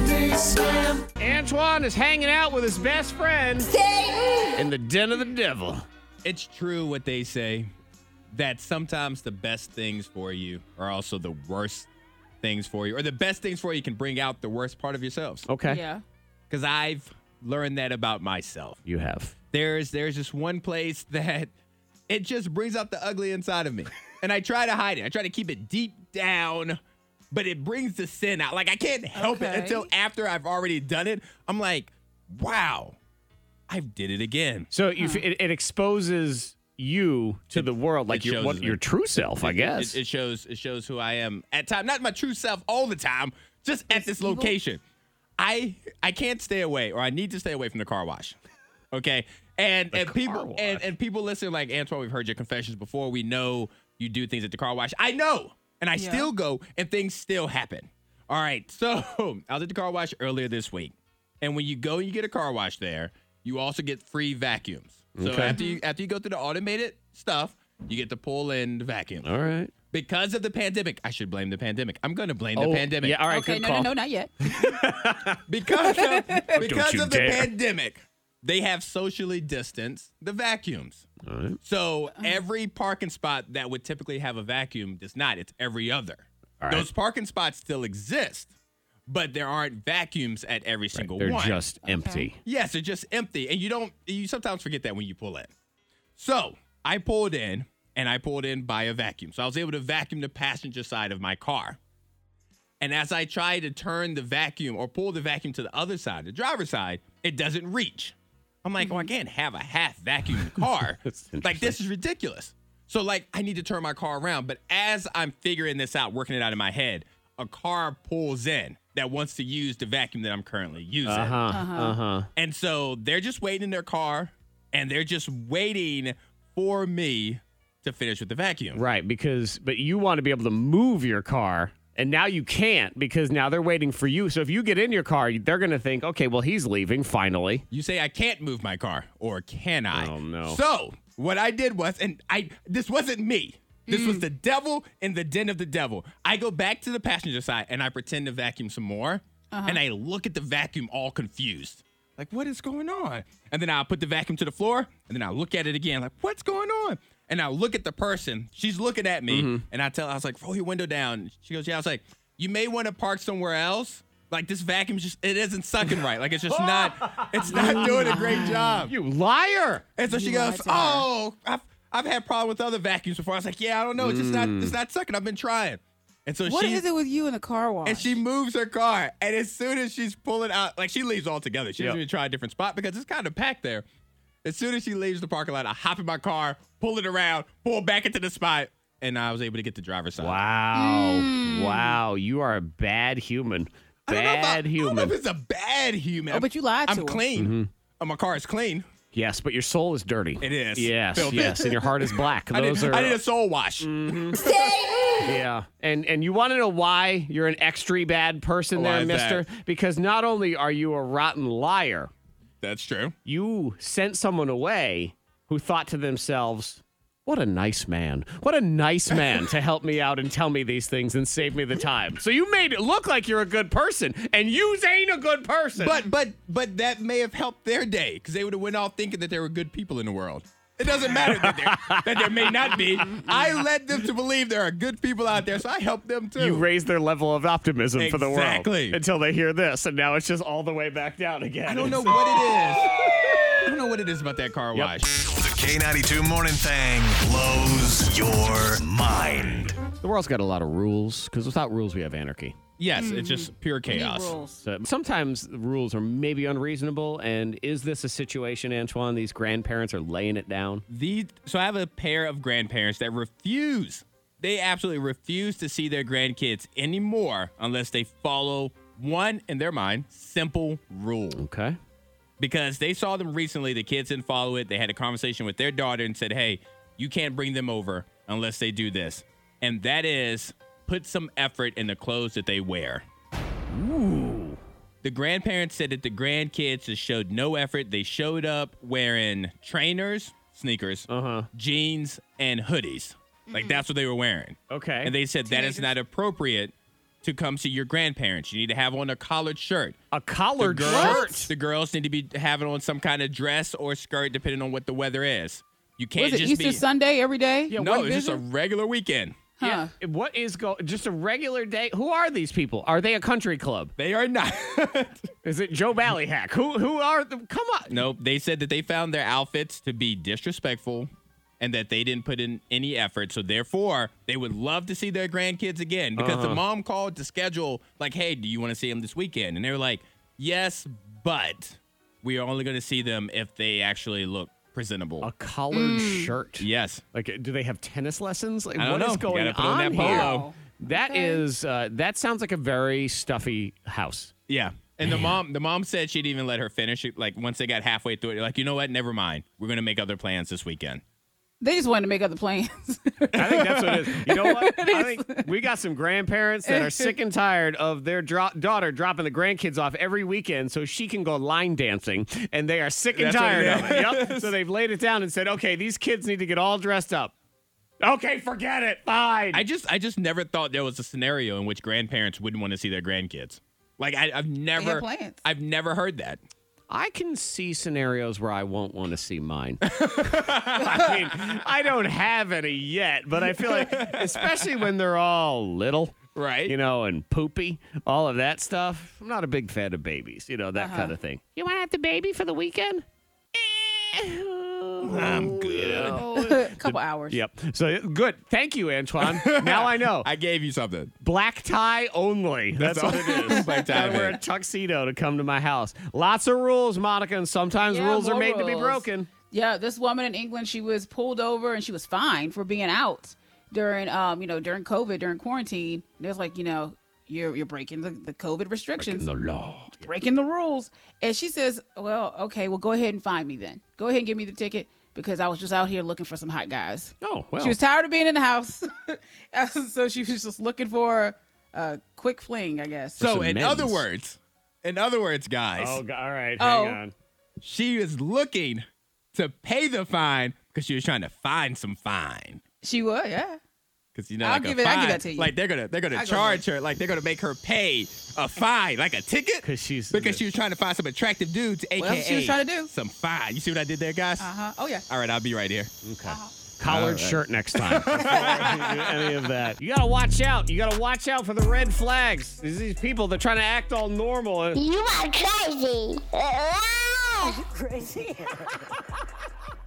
Antoine is hanging out with his best friend in the den of the devil. It's true what they say, that sometimes the best things for you are also the worst things for you, or the best things for you can bring out the worst part of yourselves. Okay. Yeah. Because I've learned that about myself. You have. There's there's just one place that it just brings out the ugly inside of me. And I try to hide it. I try to keep it deep down, but it brings the sin out. Like, I can't help Okay. it until after I've already done it. I'm like, wow, I did it again. So you, it, it exposes you to the world, like it your shows what, it. your true self, I It- guess. It, it shows it shows who I am at time. Not my true self all the time, just at this evil? location. I I can't stay away, or I need to stay away from the car wash. Okay. And and people wash. and, and people listen like, Antoine, we've heard your confessions before. We know you do things at the car wash. I know. And I Yeah. still go and things still happen. All right. So I was at the car wash earlier this week. And when you go and you get a car wash there, you also get free vacuums. So Okay. after you after you go through the automated stuff, you get to pull in the vacuum. All right. Because of the pandemic, I should blame the pandemic. I'm going to blame the Oh, pandemic. Yeah, all right, Okay, good no, call. no, no, not yet. Because of, because you of the dare. pandemic, they have socially distanced the vacuums. All right. So every parking spot that would typically have a vacuum does not. It's every other. All right. Those parking spots still exist, but there aren't vacuums at every single They're one. just empty. Yes, they're just empty. And you don't, you sometimes forget that when you pull in. So I pulled in, and I pulled in by a vacuum. So I was able to vacuum the passenger side of my car. And as I tried to turn the vacuum or pull the vacuum to the other side, the driver's side, it doesn't reach. I'm like, oh, I can't have a half vacuum car. That's Like, this is ridiculous. So, like, I need to turn my car around. But as I'm figuring this out, working it out in my head, a car pulls in that wants to use the vacuum that I'm currently using. Uh-huh. Uh-huh. And so they're just waiting in their car, and they're just waiting for me to finish with the vacuum. Right, because but you want to be able to move your car, and now you can't because now they're waiting for you. So if you get in your car, they're going to think, okay, well, he's leaving finally. You say I can't move my car, or can I? Oh, no. So what I did was, and I this wasn't me. This was the devil in the den of the devil. I go back to the passenger side, and I pretend to vacuum some more, and I look at the vacuum all confused. Like, what is going on? And then I'll put the vacuum to the floor, and then I'll look at it again, like, what's going on? And I'll look at the person. She's looking at me, and I tell her, I was like, roll your window down. She goes, yeah. I was like, you may want to park somewhere else. Like, this vacuum's just, it isn't sucking right. Like, it's just not, it's not doing a great job. You liar! And so she You lied goes, to her. oh, I've, I've had problems with other vacuums before. I was like, yeah, I don't know. It's just not, it's not sucking. I've been trying. And so What she, is it with you in the car wash? And she moves her car. And as soon as she's pulling out, like she leaves altogether. She doesn't Yep. even try a different spot because it's kind of packed there. As soon as she leaves the parking lot, I hop in my car, pull it around, pull back into the spot, and I was able to get the driver's side. Wow. Wow. You are a bad human. I don't know if I- Bad I don't know human. if it's a bad human. Oh, but you lied I'm to her. clean. Mm-hmm. Uh, my car is clean. Yes, but your soul is dirty. It is. Yes, Filthy. yes, and your heart is black. I Those need, are. I need a soul wash. Yeah, and and you want to know why you're an extra bad person Why there, is Mister? that? Because not only are you a rotten liar, That's true. you sent someone away who thought to themselves, "What a nice man! What a nice man to help me out and tell me these things and save me the time." So you made it look like you're a good person, and you ain't a good person. But but but that may have helped their day because they would have went off thinking that there were good people in the world. It doesn't matter that there, that there may not be. I led them to believe there are good people out there, so I helped them too. you raised their level of optimism for the world Exactly. until they hear this, and now it's just all the way back down again. I don't know what it is. I don't know what it is about that car Yep. wash. The K ninety-two Morning Thang blows your mind. The world's got a lot of rules because without rules, we have anarchy. Yes, it's just pure We need chaos. rules. So sometimes the rules are maybe unreasonable. And is this a situation, Antoine? These grandparents are laying it down. These, so I have a pair of grandparents that refuse. They absolutely refuse to see their grandkids anymore unless they follow one, in their mind, simple rule. Okay. Because they saw them recently, the kids didn't follow it. They had a conversation with their daughter and said, hey, you can't bring them over unless they do this. And that is put some effort in the clothes that they wear. Ooh. The grandparents said that the grandkids just showed no effort. They showed up wearing trainers, sneakers, Uh-huh. jeans, and hoodies. Like that's what they were wearing. Okay. And they said that is not appropriate to come see your grandparents. You need to have on a collared shirt. A collared the girls, shirt. The girls need to be having on some kind of dress or skirt, depending on what the weather is. You can't Was it just Easter be. Sunday every day? Yeah, no, what it's just a vision? regular weekend. Huh. Yeah. What is go? Just a regular day? Who are these people? Are they a country club? They are not. Is it Joe Ballyhack? Who who are the? Come on. Nope. They said that they found their outfits to be disrespectful and that they didn't put in any effort. So therefore, they would love to see their grandkids again because Uh-huh. the mom called to schedule, like, hey, do you want to see them this weekend? And they were like, yes, but we are only going to see them if they actually look presentable. A collared shirt. Yes. Like, do they have tennis lessons? Like, I don't what know. is You going gotta put on on that here? polo. That Okay. is. Uh, that sounds like a very stuffy house. Yeah. And the mom the mom said she'd even let her finish it. Like, once they got halfway through it, they're like, you know what? Never mind. We're going to make other plans this weekend. They just wanted to make other plans. I think that's what it is. You know what? I think we got some grandparents that are sick and tired of their dro- daughter dropping the grandkids off every weekend so she can go line dancing, and they are sick and That's what tired it of it. Yep. So they've laid it down and said, okay, these kids need to get all dressed up. Okay, forget it. Fine. I just I just never thought there was a scenario in which grandparents wouldn't want to see their grandkids. Like I, I've never plans. I've never heard that. I can see scenarios where I won't want to see mine. I mean, I don't have any yet, but I feel like, especially when they're all little, Right. you know, and poopy, all of that stuff. I'm not a big fan of babies, you know, that kind of thing. You want to have the baby for the weekend? I'm good. A couple hours. Yep. So good. Thank you, Antoine. Now I know. I gave you something. Black tie only. That's, That's what all. it is. Black tie, Gotta wear a man. tuxedo to come to my house. Lots of rules, Monica, and sometimes Yeah, rules are more made to be rules. broken. Yeah, this woman in England, she was pulled over and she was fined for being out during, um, you know, during COVID, during quarantine. There's like, you know, you're you're breaking the, the COVID restrictions, The law. breaking the rules. And she says, well, okay, well, go ahead and fine me then. Go ahead and give me the ticket because I was just out here looking for some hot guys. Oh, well. She was tired of being in the house, so she was just looking for a quick fling, I guess. So some in men's. other words, in other words, guys, Oh, go- all right. Oh. Hang on. she was looking to pay the fine because she was trying to find some fine. She would, yeah. Because you know, I'll like give a it- I'll fine, give that to you. like they're gonna they're gonna I'll go charge her, like they're gonna make her pay a fine, like a ticket, 'Cause she's- because she was trying to find some attractive dudes, aka What else she was trying to do? some fine. You see what I did there, guys? Uh huh. Oh yeah. All right, I'll be right here. Okay. Collared All right. shirt next time. Before I do any of that. You gotta watch out. You gotta watch out for the red flags. There's these people that are trying to act all normal. And You are crazy. Crazy.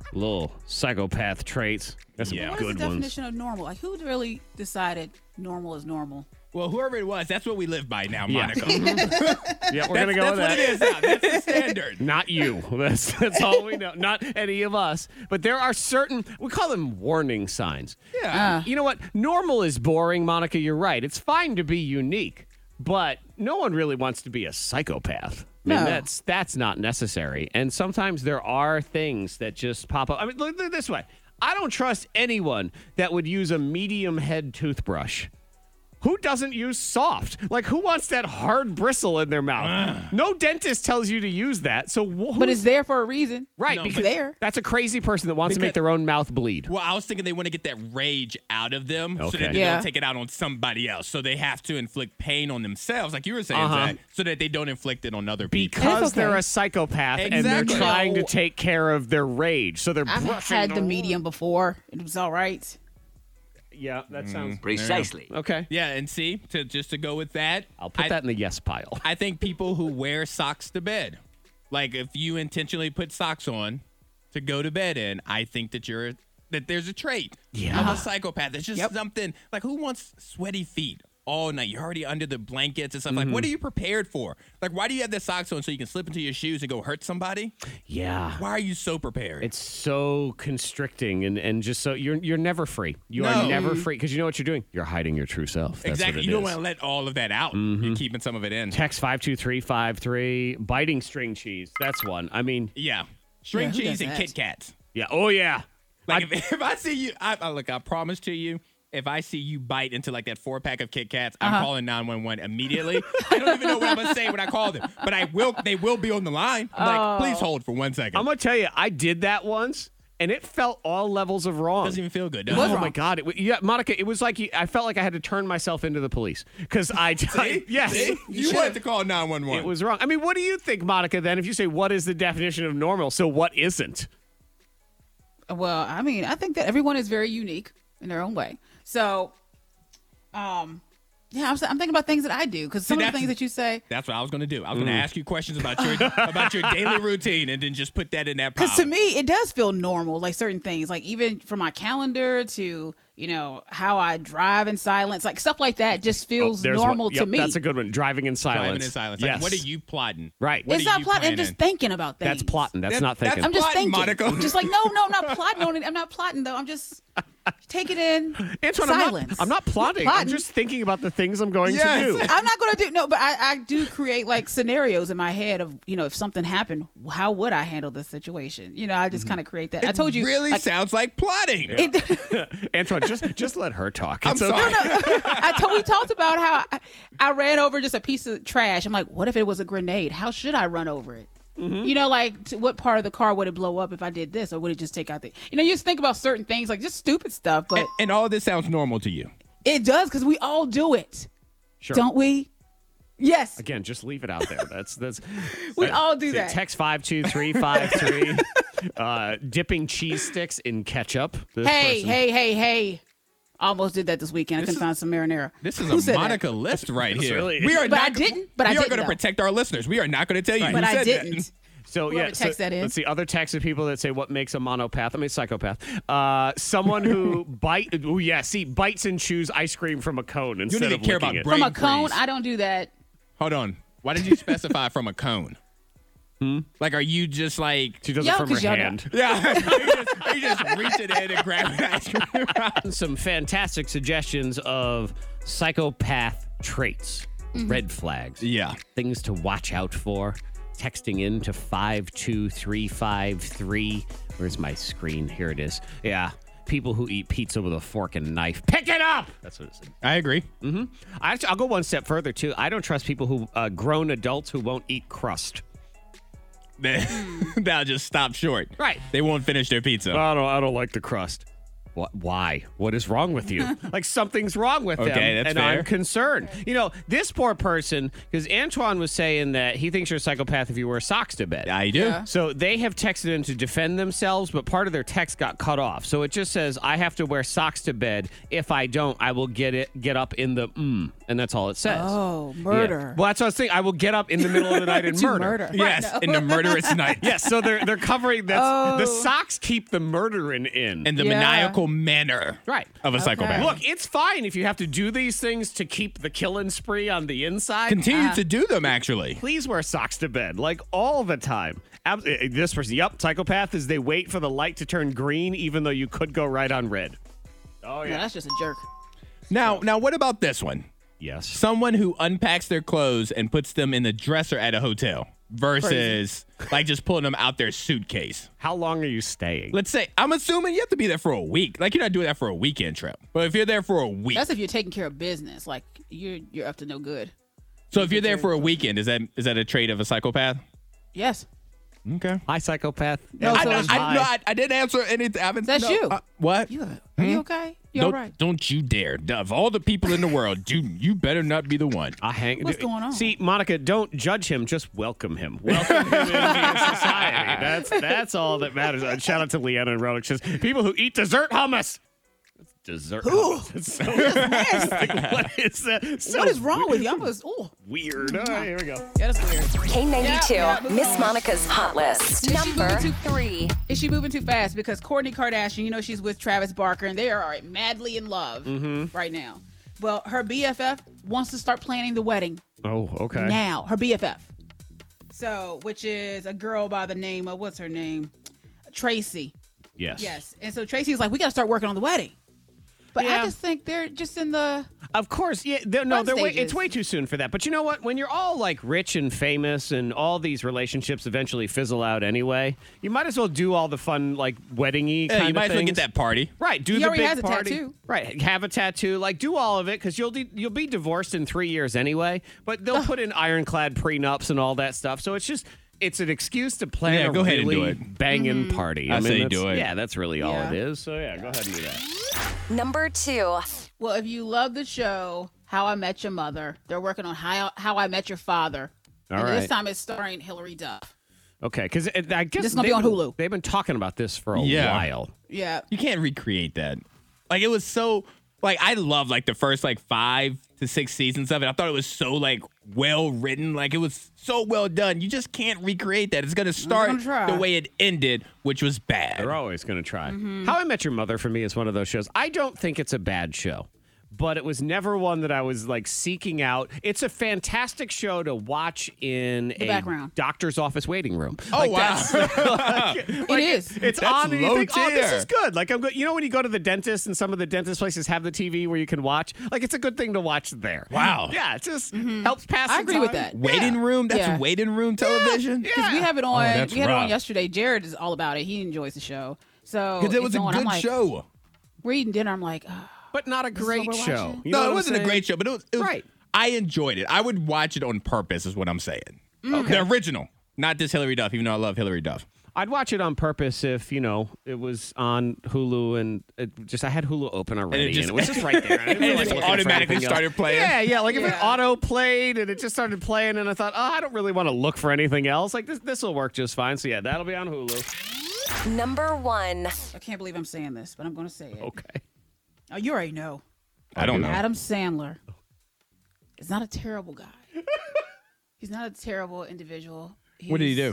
Little psychopath traits. That's some Yeah. What is good the ones. definition of normal? Like, who really decided normal is normal? Well, whoever it was, that's what we live by now, Yeah. Monica. Yeah, we're gonna that's go that's with what that. it is now. That's the standard. Not you. That's that's all we know. Not any of us. But there are certain, we call them warning signs. Yeah. You know what? Normal is boring, Monica. You're right. It's fine to be unique, but no one really wants to be a psychopath. I mean, No. that's that's not necessary. And sometimes there are things that just pop up. I mean, look, look this way. I don't trust anyone that would use a medium head toothbrush. Who doesn't use soft? Like, who wants that hard bristle in their mouth? No dentist tells you to use that. So, wh- But it's there for a reason. right No, because but- there. that's a crazy person that wants to make Because- their own mouth bleed. Well, I was thinking they want to get that rage out of them so Okay. that they Yeah. don't take it out on somebody else. So they have to inflict pain on themselves, like you were saying, Uh-huh. Zach, so that they don't inflict it on other people. Because It's okay. they're a psychopath and Exactly. they're trying to No. take care of their rage. So they're I've brushing had the the- medium before. It was all right. Yeah, that sounds Precisely. okay. Yeah, and see, to just to go with that, I'll put I, that in the yes pile. I think people who wear socks to bed, like if you intentionally put socks on to go to bed in, I think that you're that there's a trait Yeah. of a psychopath. It's just Yep. something like who wants sweaty feet all night? You're already under the blankets and stuff. Like, what are you prepared for? Like, why do you have the socks on so you can slip into your shoes and go hurt somebody? Yeah. Why are you so prepared? It's so constricting and, and just so you're you're never free. You No. are never free because you know what you're doing. You're hiding your true self. That's exactly. What it You don't is. want to let all of that out. You're keeping some of it in. Text five two three five three. Biting string cheese. That's one. I mean, Yeah, string Yeah, who cheese does and that? Kit Kats. yeah. Oh yeah. Like if, if I see you, I, I look. I promise to you, if I see you bite into like that four pack of Kit Kats, I'm Uh-huh. calling nine one one immediately. I don't even know what I'm gonna say when I call them, but I will. They will be on the line. I'm like, please hold for one second. I'm gonna tell you, I did that once, and it felt all levels of wrong. Doesn't even feel good. Does Oh it? my God! It, wa- yeah, Monica, it was like you, I felt like I had to turn myself into the police because I, I yes, See? You should have to call nine one one. it was wrong. I mean, what do you think, Monica? Then, if you say what is the definition of normal, so what isn't? Well, I mean, I think that everyone is very unique in their own way. So, um, yeah, I'm, I'm thinking about things that I do because some of the that's- things that you say. That's what I was gonna do. I was Mm. gonna ask you questions about your about your daily routine, and then just put that in that. Because to pile. me, it does feel normal, like certain things, like even from my calendar to, you know, how I drive in silence, like stuff like that just feels Oh, There's normal one- to yep, me. That's a good one. Driving in silence. driving in silence. Yes. Like, what are you plotting? Right. What it's are not you plotting. I'm planning? just thinking about things. That's plotting. That's That- not that's thinking. I'm just plotting, thinking. Monica. Just like, no, no, I'm not plotting on it. I'm not plotting, though. I'm just taking in Antoine, I'm not, silence. I'm not plotting. I'm Plotting. just thinking about the things I'm going Yes. to do. I'm not going to do no, but I, I do create like scenarios in my head of, you know, if something happened, how would I handle this situation? You know, I just kind of create that. I told you. really like, sounds like plotting. it, Antoine, just just let her talk. I'm It's sorry. okay. I told we talked about how I, I ran over just a piece of trash. I'm like, what if it was a grenade? How should I run over it? Mm-hmm. You know, like to what part of the car would it blow up if I did this, or would it just take out the? You know, you just think about certain things like just stupid stuff, but and, and all of this sounds normal to you. it does because we all do it, Sure. don't we? Yes. Again, just leave it out there. That's that's. We uh, all do see, that. Text five two three five three. uh, dipping cheese sticks in ketchup. This Hey, person- hey, hey, hey. Almost did that this weekend. I This couldn't is- find some marinara. This is Who a said that? Monica list right here. really- We are But not, I didn't, but I we are didn't, going to though. protect our listeners. We are not going to tell you. But who I said that. didn't. So Whoever yeah, so texts that in. let's see other texts of people that say what makes a monopath. I mean, psychopath. Uh, someone who bite. Oh yeah, see, bites and chews ice cream from a cone instead even of care licking about it. brain From a cone, freeze. I don't do that. Hold on. Why did you specify from a cone? Hmm? Like, are you just like? She does Yo, it from her 'cause y'all don't- hand. Yeah, are you just, are you just reaching in and grabbing ice cream? Some fantastic suggestions of psychopath traits, red flags, Yeah. things to watch out for. Texting in to five two three five three. Where's my screen? Here it is. Yeah. People who eat pizza with a fork and knife. Pick it up! That's what it said. I agree. I actually, I'll go one step further, too. I don't trust people who, uh, grown adults who won't eat crust. They'll just stop short. Right. They won't finish their pizza. I don't, I don't like the crust. What, why? What is wrong with you? Like something's wrong with Okay, them, that's and fair. I'm concerned. You know, this poor person, because Antoine was saying that he thinks you're a psychopath if you wear socks to bed. I do. Yeah. So they have texted in to defend themselves, but part of their text got cut off. So it just says, I have to wear socks to bed. If I don't, I will get it get up in the mm, and that's all it says. Oh, Yeah. murder. Well, that's what I was thinking. I will get up in the middle of the night and To murder. murder. Yes, Right, in the murderous night. Yes, so they're they're covering that. Oh. The socks keep the murdering in. In the Yeah. maniacal manner Right. of a psychopath. Look, it's fine if you have to do these things to keep the killing spree on the inside. Continue to do them, actually. Please wear socks to bed, like all the time. Ab- uh, This person, yep, psychopath is they wait for the light to turn green, even though you could go right on red. Oh Yeah, that's just a jerk. Now, now, what about this one? Yes. Someone who unpacks their clothes and puts them in the dresser at a hotel versus like just pulling them out their suitcase. How long are you staying? Let's say, I'm assuming you have to be there for a week. Like, you're not doing that for a weekend trip. But if you're there for a week. That's if you're taking care of business. Like you're you're up to no good. so if you're there for a weekend, is that is that a trait of a psychopath? Yes. Okay. Hi, psychopath. No, I, so I, it's I, hi. no, I, I didn't answer anything. I haven't, That's no, you. uh, what? You are you okay? You all Don't, right? don't you dare. Of all the people in the world, you you better not be the one. I hang. What's going on? See, Monica, don't judge him. Just welcome him. Welcome him into society. That's that's all that matters. Uh, shout out to Leanna and Rolex. Says people who eat dessert hummus. It's dessert hummus. It's so like, what is that? So what is wrong with you? I'm just, oh, weird. All right, here we go. yeah, that's weird. K ninety-two, Yeah, yeah, Miss moving on. Monica's Hot List. she Number moving too- three. Is she moving too fast? Because Kourtney Kardashian, you know, she's with Travis Barker, and they are madly in love Mm-hmm. right now. Well, her B F F wants to start planning the wedding Oh, okay. now. Her B F F. So, which is a girl by the name of, what's her name? Tracy. Yes. Yes. And so Tracy's like, we got to start working on the wedding. But Yeah. I just think they're just in the. Of course, yeah. They're, no, Fun they're way, stages. it's way too soon for that. But you know what? When you're all like rich and famous, and all these relationships eventually fizzle out anyway, you might as well do all the fun like wedding-y Yeah, kind you might of as well things. get that party. Right, do He the already big has a party. tattoo. Right, have a tattoo. Like, do all of it because you'll de- you'll be divorced in three years anyway. But they'll put in ironclad prenups and all that stuff. So it's just it's an excuse to plan Yeah, a go ahead and really do it. banging party. I say that's- do it. Yeah, that's really all Yeah. it is. So yeah, go ahead and do that. Number two. Well, if you love the show How I Met Your Mother, they're working on How How I Met Your Father. All and right. this time it's starring Hilary Duff. Okay, because I guess This is gonna be they've on been- Hulu. They've been talking about this for a Yeah. while. Yeah. You can't recreate that. Like, it was so, like, I love, like, the first, like, five to six seasons of it. I thought it was so, like, well written. Like, it was so well done. You just can't recreate that. It's going to start gonna try. the way it ended, which was bad. They're always going to try. Mm-hmm. How I Met Your Mother for me is one of those shows. I don't think it's a bad show, but it was never one that I was like seeking out. It's a fantastic show to watch in a background. doctor's office waiting room. Oh, Like, wow. that's- like- It like, is. It's That's on and you low think, oh, this tier. is good. Like I'm good. You know when you go to the dentist and some of the dentist places have the T V where you can watch? Like it's a good thing to watch there. Wow. Yeah, it just helps pass I the agree with time. that. Waiting room? That's Yeah. waiting room television? Yeah. Because we have it on. that's we had it rough. on yesterday. Jared is all about it. He enjoys the show. So Because it was it's a on. good I'm like, show. We're eating dinner. I'm like, oh, But not a is what great we're show. watching? You know No, what it I'm wasn't a saying? great show, but it was, it was Right. I enjoyed it. I would watch it on purpose, is what I'm saying. The original, not this Hillary Duff, even though I love Hillary Duff. I'd watch it on purpose if, you know, it was on Hulu and it just I had Hulu open already and it, just- was just right there. I didn't and it feel like just looking for automatically anything else. started playing? Yeah, yeah. Like if it Yeah. auto played and it just started playing and I thought, oh, I don't really want to look for anything else. Like this this will work just fine. So yeah, that'll be on Hulu. Number one. I can't believe I'm saying this, but I'm going to say it. Okay. Oh, you already know. I don't know. Adam Sandler is not a terrible guy. He's not a terrible individual. What did he He's- do?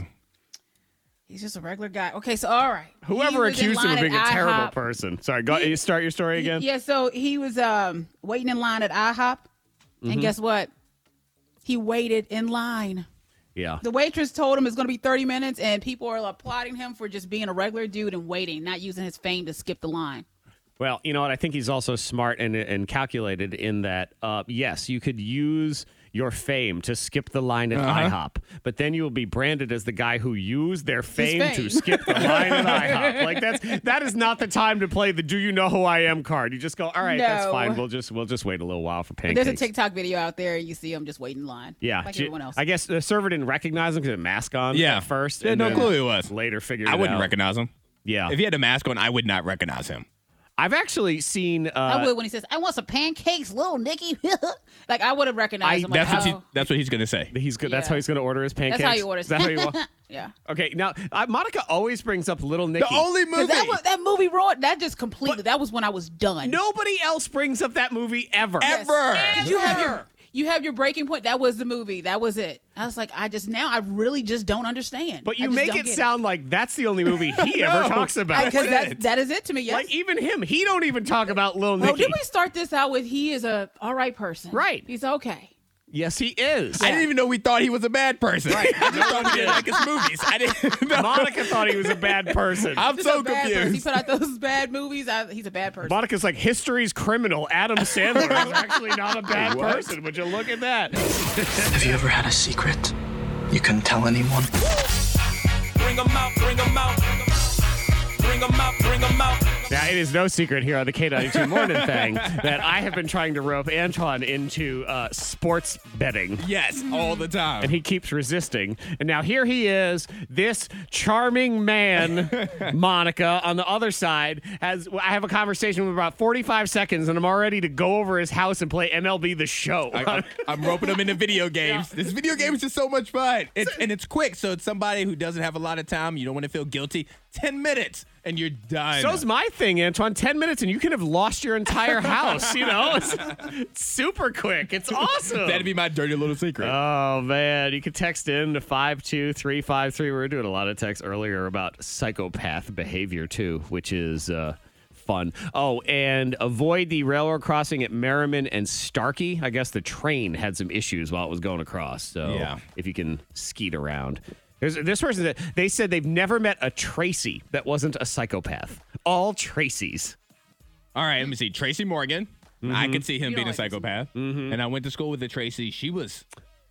He's just a regular guy. Okay, so all right. He Whoever was in accused him line of being a at terrible IHOP. person. Sorry, go you start your story again. Yeah, so he was um waiting in line at IHOP, Mm-hmm. and guess what? He waited in line. Yeah. The waitress told him it's going to be thirty minutes, and people are applauding him for just being a regular dude and waiting, not using his fame to skip the line. Well, you know what? I think he's also smart and and calculated in that, uh, yes, you could use your fame to skip the line at Uh-huh. IHOP, but then you will be branded as the guy who used their fame, fame. to skip the line at IHOP. Like that's that is not the time to play the "Do you know who I am" card. You just go, all right, that's No. fine. We'll just we'll just wait a little while for But pancakes. there's a TikTok video out there, and you see him just waiting in line. Yeah, like She- everyone else. I guess the server didn't recognize him because of a mask on. Yeah. at first. They had and no then clue who he was. Later figured I it wouldn't out. recognize him. Yeah, If he had a mask on, I would not recognize him. I've actually seen. Uh, I would when he says, "I want some pancakes, little Nicky." Like I would have recognized I- him. Like, That's what, oh. he, that's what he's going to say. He's good. That's Yeah. how he's going to order his pancakes. That's how he orders. Is that how you want? Yeah. Okay, now uh, Monica always brings up Little Nicky. The only movie. That, was, that movie ruined. That just completely. that was when I was done. Nobody else brings up that movie ever. Yes. Ever. Did you have your you have your breaking point. That was the movie. That was it. I was like, I just now I really just don't understand. But I you just make don't it get sound like that's the only movie he ever talks about. Because that that is it to me. Yes. Like even him, he don't even talk about Little Oh, Nicky. did we start this out with he is a all right person? Right. He's okay. Yes, he is. I didn't even know we thought he was a bad person. Right. I just thought he didn't like his movies. I didn't know. Monica thought he was a bad person. I'm Just so a bad person. He confused. put out those bad movies. I, he's a bad person. Monica's like, history's criminal. Adam Sandler is actually not a bad What? person. Would you look at that? Have you ever had a secret you couldn't tell anyone? Bring them out, bring them out. Bring them out, bring them out. Now, it is no secret here on the K ninety-two Morning Thing that I have been trying to rope Antoine into uh, sports betting. Yes, all the time. And he keeps resisting. And now here he is, this charming man, Monica, on the other side. Has I have a conversation with about forty-five seconds, and I'm all ready to go over his house and play M L B The Show. I, I'm, I'm roping them into video games. This video game is just so much fun. It's, and it's quick, so it's somebody who doesn't have a lot of time. You don't want to feel guilty. Ten minutes, and you're done. So's my thing, Antoine. Ten minutes, and you can have lost your entire house. You know, it's, it's super quick. It's awesome. That'd be my dirty little secret. Oh, man. You can text in to five two three five three. We were doing a lot of texts earlier about psychopath behavior, too, which is uh, fun. Oh, and avoid the railroad crossing at Merriman and Starkey. I guess the train had some issues while it was going across. So Yeah. if you can skeet around. There's, this person, that they said they've never met a Tracy that wasn't a psychopath. All Tracys. All right, let me see. Tracy Morgan. I could see him You being a don't like psychopath. And I went to school with the Tracy. She was.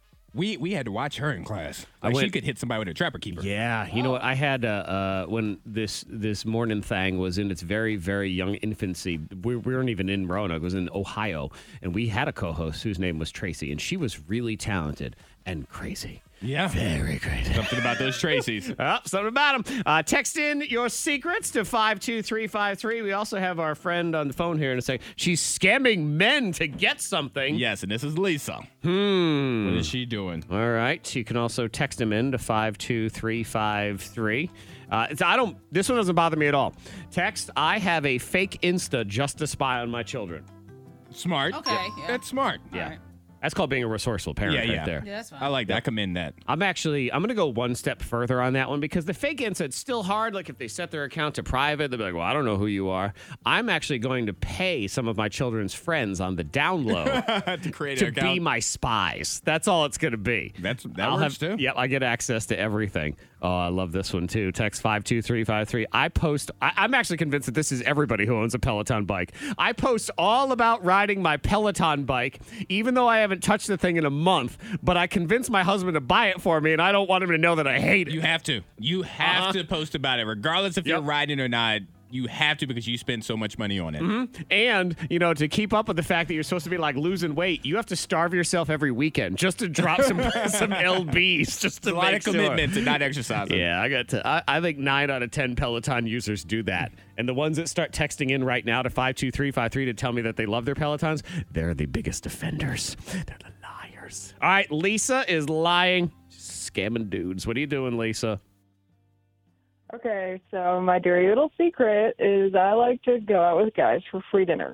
We we had to watch her in class. I Like she went- could hit somebody with a trapper keeper. Yeah, you know what? I had uh, uh, when this this morning thing was in its very very young infancy. We, we weren't even in Roanoke; it was in Ohio, and we had a co-host whose name was Tracy, and she was really talented and crazy. Yeah. Very crazy. Something about those Tracys. Oh, something about them. Uh, text in your secrets to five two three five three. We also have our friend on the phone here in a second. She's scamming men to get something. Yes, and this is Lisa. Hmm. What is she doing? All right. You can also text him in to five two three five three. Uh, it's, I don't. This one doesn't bother me at all. Text, I have a fake Insta just to spy on my children. Smart. Okay, yeah. That's smart. Yeah. All right. That's called being a resourceful parent Yeah, right yeah. there. Yeah, that's fine. I like that. I commend that. I'm actually, I'm going to go one step further on that one because the fake Insta, it's still hard. Like if they set their account to private, they'll be like, well, I don't know who you are. I'm actually going to pay some of my children's friends on the down low to create to an be account. my spies. That's all it's going to be. That's- that I'll works, have, too. Yep, I get access to everything. Oh, I love this one too. Text five two three five three. I post, I, I'm actually convinced that this is everybody who owns a Peloton bike. I post all about riding my Peloton bike, even though I haven't touched the thing in a month, but I convinced my husband to buy it for me, and I don't want him to know that I hate it. You have to. You have Uh-huh. to post about it, regardless if Yep. you're riding or not. You have to because you spend so much money on it. And, you know, to keep up with the fact that you're supposed to be like losing weight, you have to starve yourself every weekend just to drop some some L Bs just to It's a lot make of sure. commitment to not exercising. Yeah, I got to. I, I think nine out of ten Peloton users do that, and the ones that start texting in right now to five two three five three to tell me that they love their Pelotons, they're the biggest offenders. They're the liars. All right, Lisa is lying, scamming dudes. What are you doing, Lisa? Okay, so my dirty little secret is I like to go out with guys for free dinner.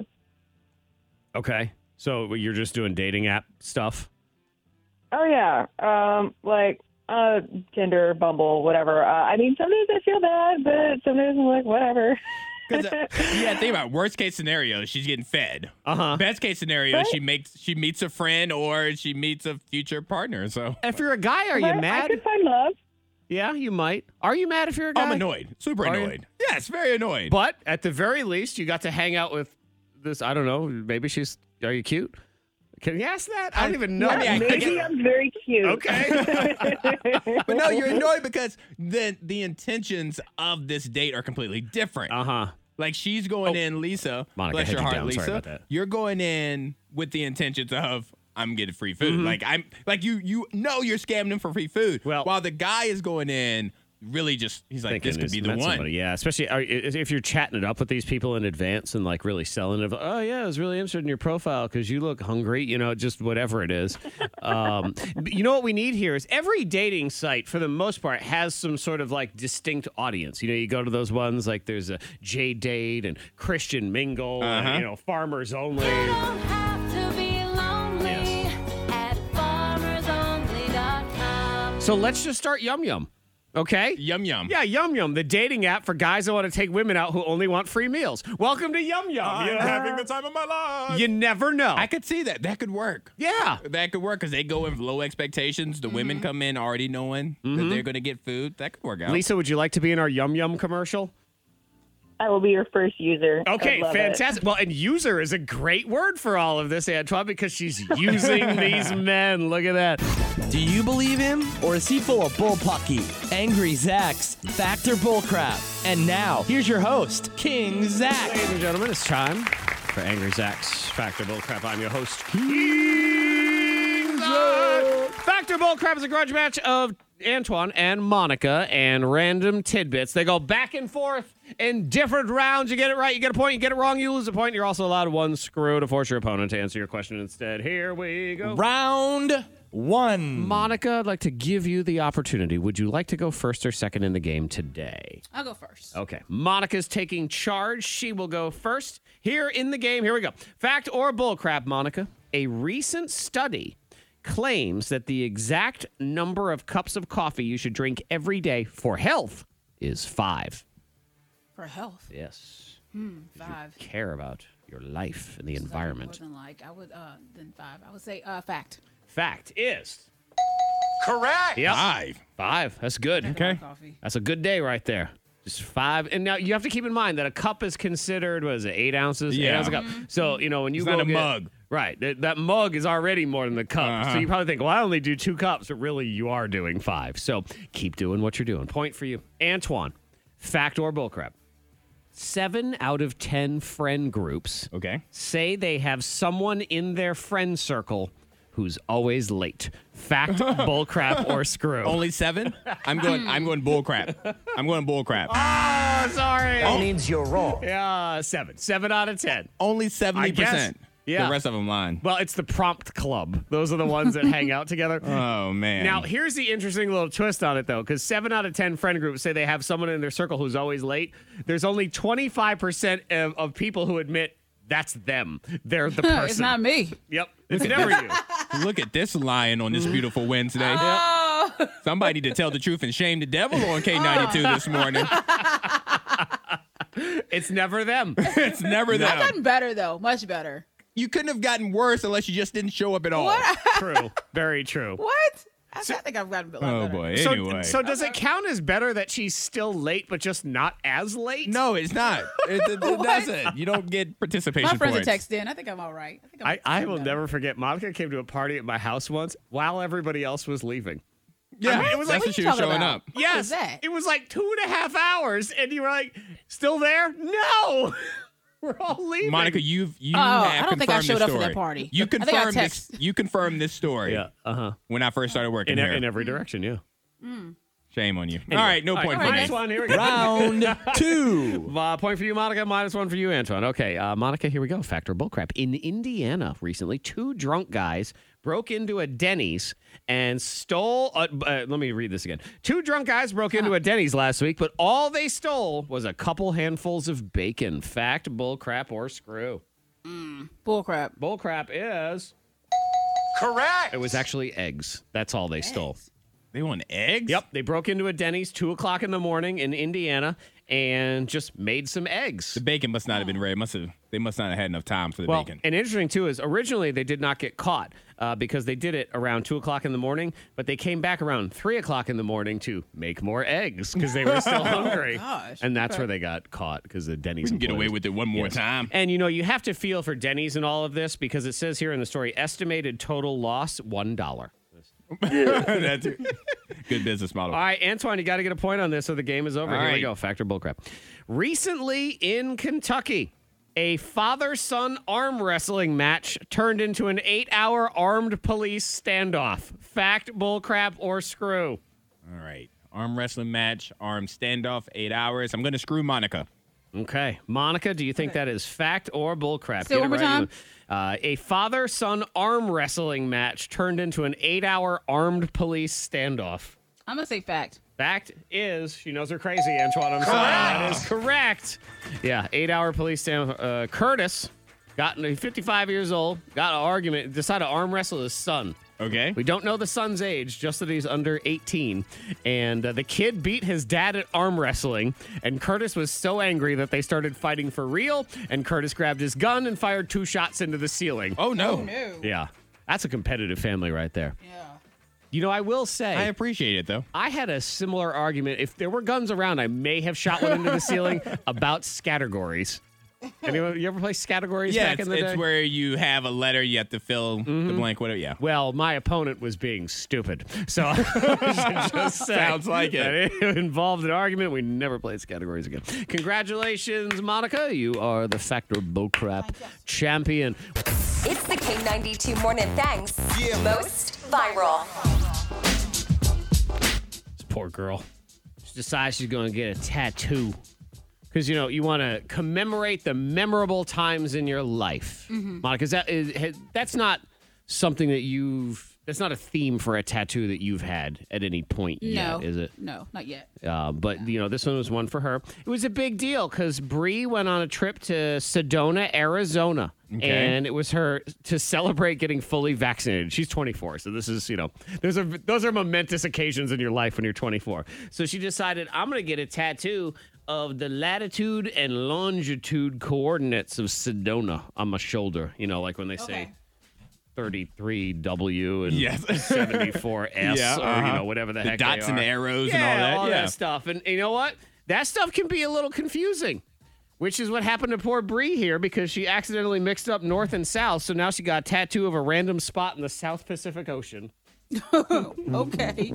Okay, so you're just doing dating app stuff. Oh yeah, um, like uh, Tinder, Bumble, whatever. Uh, I mean, sometimes I feel bad, but sometimes I'm like, whatever. Because uh, yeah, think about it. Worst case scenario, she's getting fed. Uh huh. Best case scenario, Right. she makes she meets a friend or she meets a future partner. So If you're a guy, are But you I mad? could find love. Yeah, you might. Are you mad if you're a guy? I'm annoyed, super Are you? annoyed. Yes, very annoyed. But at the very least, you got to hang out with this. I don't know. Maybe she's. Are you cute? Can you ask that? I don't even know. I mean, I- Maybe I'm very cute. Okay. But no, you're annoyed because the the intentions of this date are completely different. Uh huh. Like she's going in, Lisa. Monica, bless I had your you heart, down. Lisa. Sorry about that. You're going in with the intentions of I'm getting free food. Mm-hmm. Like I'm like you you know you're scamming them for free food. Well- while the guy is going in really just, he's like, Thinking this could he's be the met one. somebody. Yeah, especially are, if you're chatting it up with these people in advance and like really selling it. Oh yeah, I was really interested in your profile because you look hungry. You know, just whatever it is. um, but you know what we need here is every dating site, for the most part, has some sort of like distinct audience. You know, you go to those ones like there's a J Date and Christian Mingle, Uh-huh. and, you know, Farmers Only. So let's just start Yum Yum. Okay? Yum Yum. Yeah, Yum Yum, the dating app for guys that want to take women out who only want free meals. Welcome to Yum Yum. I'm You- having the time of my life. You never know. I could see that. That could work. yeah. That could work because they go in with low expectations. The women come in already knowing that they're going to get food. That could work out. Lisa, would you like to be in our Yum Yum commercial? I will be your first user. Okay, I love fantastic. Well, and user is a great word for all of this, Antoine, because she's using these men. Look at that. Do you believe him, or is he full of bullpucky? Angry Zach's Factor Bullcrap. And now, here's your host, King Zach. Ladies and gentlemen, it's time for Angry Zach's Factor Bullcrap. I'm your host, King Zach. Factor Bullcrap is a grudge match of Antoine and Monica and random tidbits. They go back and forth in different rounds. You get it right, you get a point. You get it wrong, you lose a point. You're also allowed one screw to force your opponent to answer your question instead. Here we go. Round one. Monica, I'd like to give you the opportunity. Would you like to go first or second in the game today? I'll go first. Okay. Monica's taking charge. She will go first. Here in the game, here we go. Fact or bullcrap, Monica? A recent study claims that the exact number of cups of coffee you should drink every day for health is five. For health. Yes. Hmm, five. Care about your life and the environment. More than like, I would, uh, then five. I would say uh, fact. Fact is Correct. Yep. Five. Five. That's good. Okay. Coffee. That's a good day right there. Just five. And now you have to keep in mind that a cup is considered, what is it, eight ounces? Eight Yeah. ounces a cup. So, you know, when you It's go not a get- mug. Right. That, that mug is already more than the cup. Uh-huh. So you probably think, well, I only do two cups, but really you are doing five. So keep doing what you're doing. Point for you. Antoine, fact or bullcrap? Seven out of ten friend groups Okay. say they have someone in their friend circle who's always late. Fact, bullcrap, or screw? Only seven? I'm going I'm going bull crap. I'm going bull crap. Oh, sorry. That means you're wrong. Yeah, seven. Seven out of ten. Only seventy percent. Yeah. The rest of them lying. Well, it's the prompt club. Those are the ones that hang out together. Oh, man. Now, here's the interesting little twist on it, though, because seven out of ten friend groups say they have someone in their circle who's always late. There's only twenty-five percent of, of people who admit that's them. They're the person. It's not me. Yep. It's never you. Look at this lion on this beautiful Wednesday. Oh. Somebody to tell the truth and shame the devil on K ninety-two this morning. It's never them. It's never I've them. gotten better, though. Much better. You couldn't have gotten worse unless you just didn't show up at all. What? True. Very true. What? I, I think I've gotten a lot Oh, better. boy. So, Anyway. so does it count as better that she's still late, but just not as late? No, it's not. It, it, it What? doesn't. You don't get participation My friends are points. texting. I think I'm all right. I, think I'm, I, I I'm will better. never forget. Monica came to a party at my house once while everybody else was leaving. Yeah, I mean, it was that's like- when she what was are you showing talking up. about? What Yes, was that? it was like two and a half hours, and you were like, "Still there? No, we're all leaving." Monica, you've you Oh, have I don't think I confirmed showed this up for story. that party. You I think I confirmed this. text. You confirmed this story. yeah, uh huh. When I first started working In, e- here. in every direction, yeah. Shame on you. Anyway. All right, no All point right, for me. minus one. Here we go. Round two. Uh, point for you, Monica. Minus one for you, Antoine. Okay, uh, Monica, here we go. Fact or bullcrap. In Indiana recently, two drunk guys broke into a Denny's and stole. Uh, uh, let me read this again. Two drunk guys broke into a Denny's last week, but all they stole was a couple handfuls of bacon. Fact, bullcrap, or screw? Bullcrap. Bullcrap is. Correct. It was actually eggs. That's all they stole. They want eggs? Yep, they broke into a Denny's two o'clock in the morning in Indiana and just made some eggs. The bacon must not have been ready. Must have. They must not have had enough time for the Well, bacon. and interesting too is originally they did not get caught uh, because they did it around two o'clock in the morning, but they came back around three o'clock in the morning to make more eggs because they were still hungry, gosh. and that's where they got caught because the Denny's We can get away employees- with it one more Yes. time. And you know you have to feel for Denny's and all of this because it says here in the story estimated total loss one dollar. That's a good business model. All right, Antoine, you got to get a point on this, so the game is over. All Here we right. go. Factor bullcrap. Recently in Kentucky, a father-son arm wrestling match turned into an eight-hour armed police standoff. Fact, bullcrap, or screw? All right. Arm wrestling match, arm standoff, eight hours. I'm going to screw Monica. Okay. Monica, do you think that is fact or bullcrap? Say it one more time. Uh, a father-son arm wrestling match turned into an eight-hour armed police standoff. I'm going to say fact. Fact is, she knows her crazy, Antoine. I'm sorry. That is correct. Yeah, eight-hour police standoff. Uh, Curtis, got fifty-five years old, got an argument, decided to arm wrestle his son. Okay. We don't know the son's age, just that he's under eighteen. And uh, the kid beat his dad at arm wrestling, and Curtis was so angry that they started fighting for real, and Curtis grabbed his gun and fired two shots into the ceiling. Oh, no. Oh, no. Yeah. That's a competitive family right there. Yeah. You know, I will say. I appreciate it, though. I had a similar argument. If there were guns around, I may have shot one into the ceiling about scattergories. Anyone, you ever play scattergories Yeah, back it's, in the day? it's where you have a letter, you have to fill Mm-hmm. the blank, whatever. Yeah. Well, my opponent was being stupid. So I should just say Sounds like it. that it involved an argument. We never played categories again. Congratulations, Monica. You are the Factor Bullcrap champion. It's the K ninety-two Morning Thangs most viral. This poor girl. She decides she's going to get a tattoo. Because, you know, you want to commemorate the memorable times in your life. Mm-hmm. Monica, is that, is, that's not something that you've, that's not a theme for a tattoo that you've had at any point No. yet, is it? No, not yet. Uh, but, you know, this one was one for her. It was a big deal because Bree went on a trip to Sedona, Arizona. Okay. And it was her to celebrate getting fully vaccinated. She's twenty-four, so this is, you know, there's a, those are momentous occasions in your life when you're twenty-four. So she decided, I'm going to get a tattoo of the latitude and longitude coordinates of Sedona on my shoulder. You know, like when they say Okay. thirty-three W and Yes. seventy-four S Yeah, or, you uh-huh. know, whatever the, The heck dots they and are. the arrows yeah, and all that. all Yeah. that stuff. And you know what? That stuff can be a little confusing. Which is what happened to poor Bree here because she accidentally mixed up north and south. So now she got a tattoo of a random spot in the South Pacific Ocean. Okay.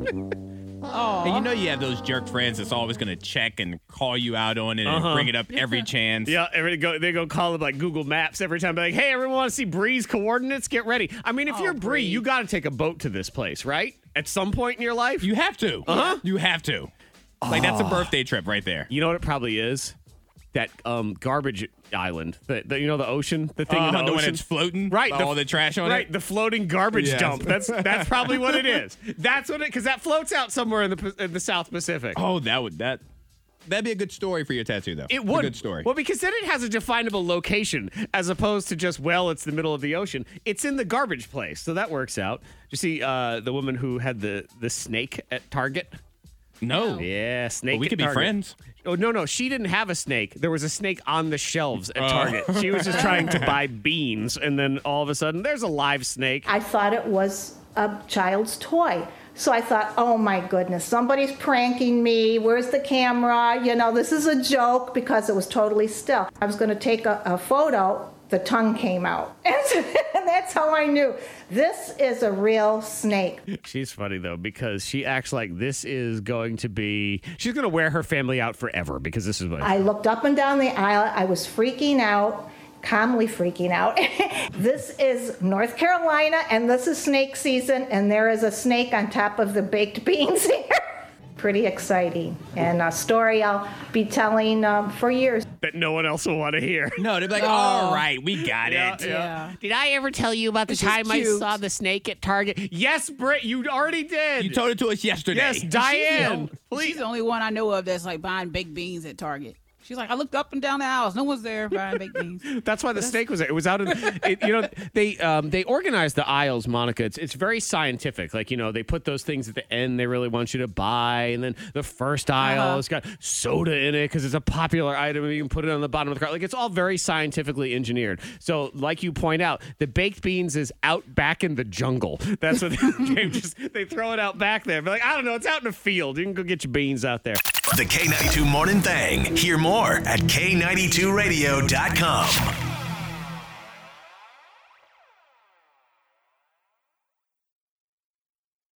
And you know you have those jerk friends that's always going to check and call you out on it and Uh-huh. bring it up every chance. Yeah, every go they go call it like Google Maps every time. Be like, hey, everyone want to see Bree's coordinates? Get ready. I mean, if Oh, you're Bree, Bree. you got to take a boat to this place, right? At some point in your life. You have to. Uh-huh. You have to. Like, that's a birthday trip right there. You know what it probably is? That um, garbage island. The, the, you know the ocean? The thing in Uh, the, the one ocean? that's floating? Right. All the trash on right, it? the floating garbage Yes. dump. That's that's probably what it is. That's what it, because that floats out somewhere in the in the South Pacific. Oh, that would, that, that'd be a good story for your tattoo, though. It It's would. a good story. Well, because then it has a definable location as opposed to just, well, it's the middle of the ocean. It's in the garbage place. So that works out. Did you see uh, the woman who had the, the snake at Target? no. Yeah, snake Well, we at could be Target. friends. Oh, no, no. She didn't have a snake. There was a snake on the shelves at Oh. Target. She was just trying to buy beans. And then all of a sudden, there's a live snake. I thought it was a child's toy. So I thought, oh my goodness, somebody's pranking me. Where's the camera? You know, this is a joke because it was totally still. I was going to take a, a photo. The tongue came out. And that's how I knew this is a real snake. She's funny, though, because she acts like this is going to be, she's going to wear her family out forever because this is what. I looked up and down the aisle. I was freaking out, calmly freaking out. This is North Carolina, and this is snake season, and there is a snake on top of the baked beans here. Pretty exciting, and a story I'll be telling um, for years. that no one else will want to hear. No, they'd be like, all right, we got Yeah, it. yeah. Yeah. Did I ever tell you about the It's just time I cute. saw the snake at Target? Yes, Britt, you already did. You told it to us yesterday. Yes, Diane. She's the only one I know of that's like buying baked beans at Target. She's like, I looked up and down the aisles. No one's there buying baked beans. That's why the snake was there. It was out in, it, you know, they um, they organized the aisles, Monica. It's it's very scientific. Like, you know, they put those things at the end they really want you to buy. And then the first aisle Uh-huh. has got soda in it because it's a popular item. And you can put it on the bottom of the cart. Like, it's all very scientifically engineered. So, like you point out, the baked beans is out back in the jungle. That's what they, they just, they throw it out back there. Be like, I don't know, it's out in the field. You can go get your beans out there. The K ninety-two Morning Thang. Hear more at K ninety-two radio dot com.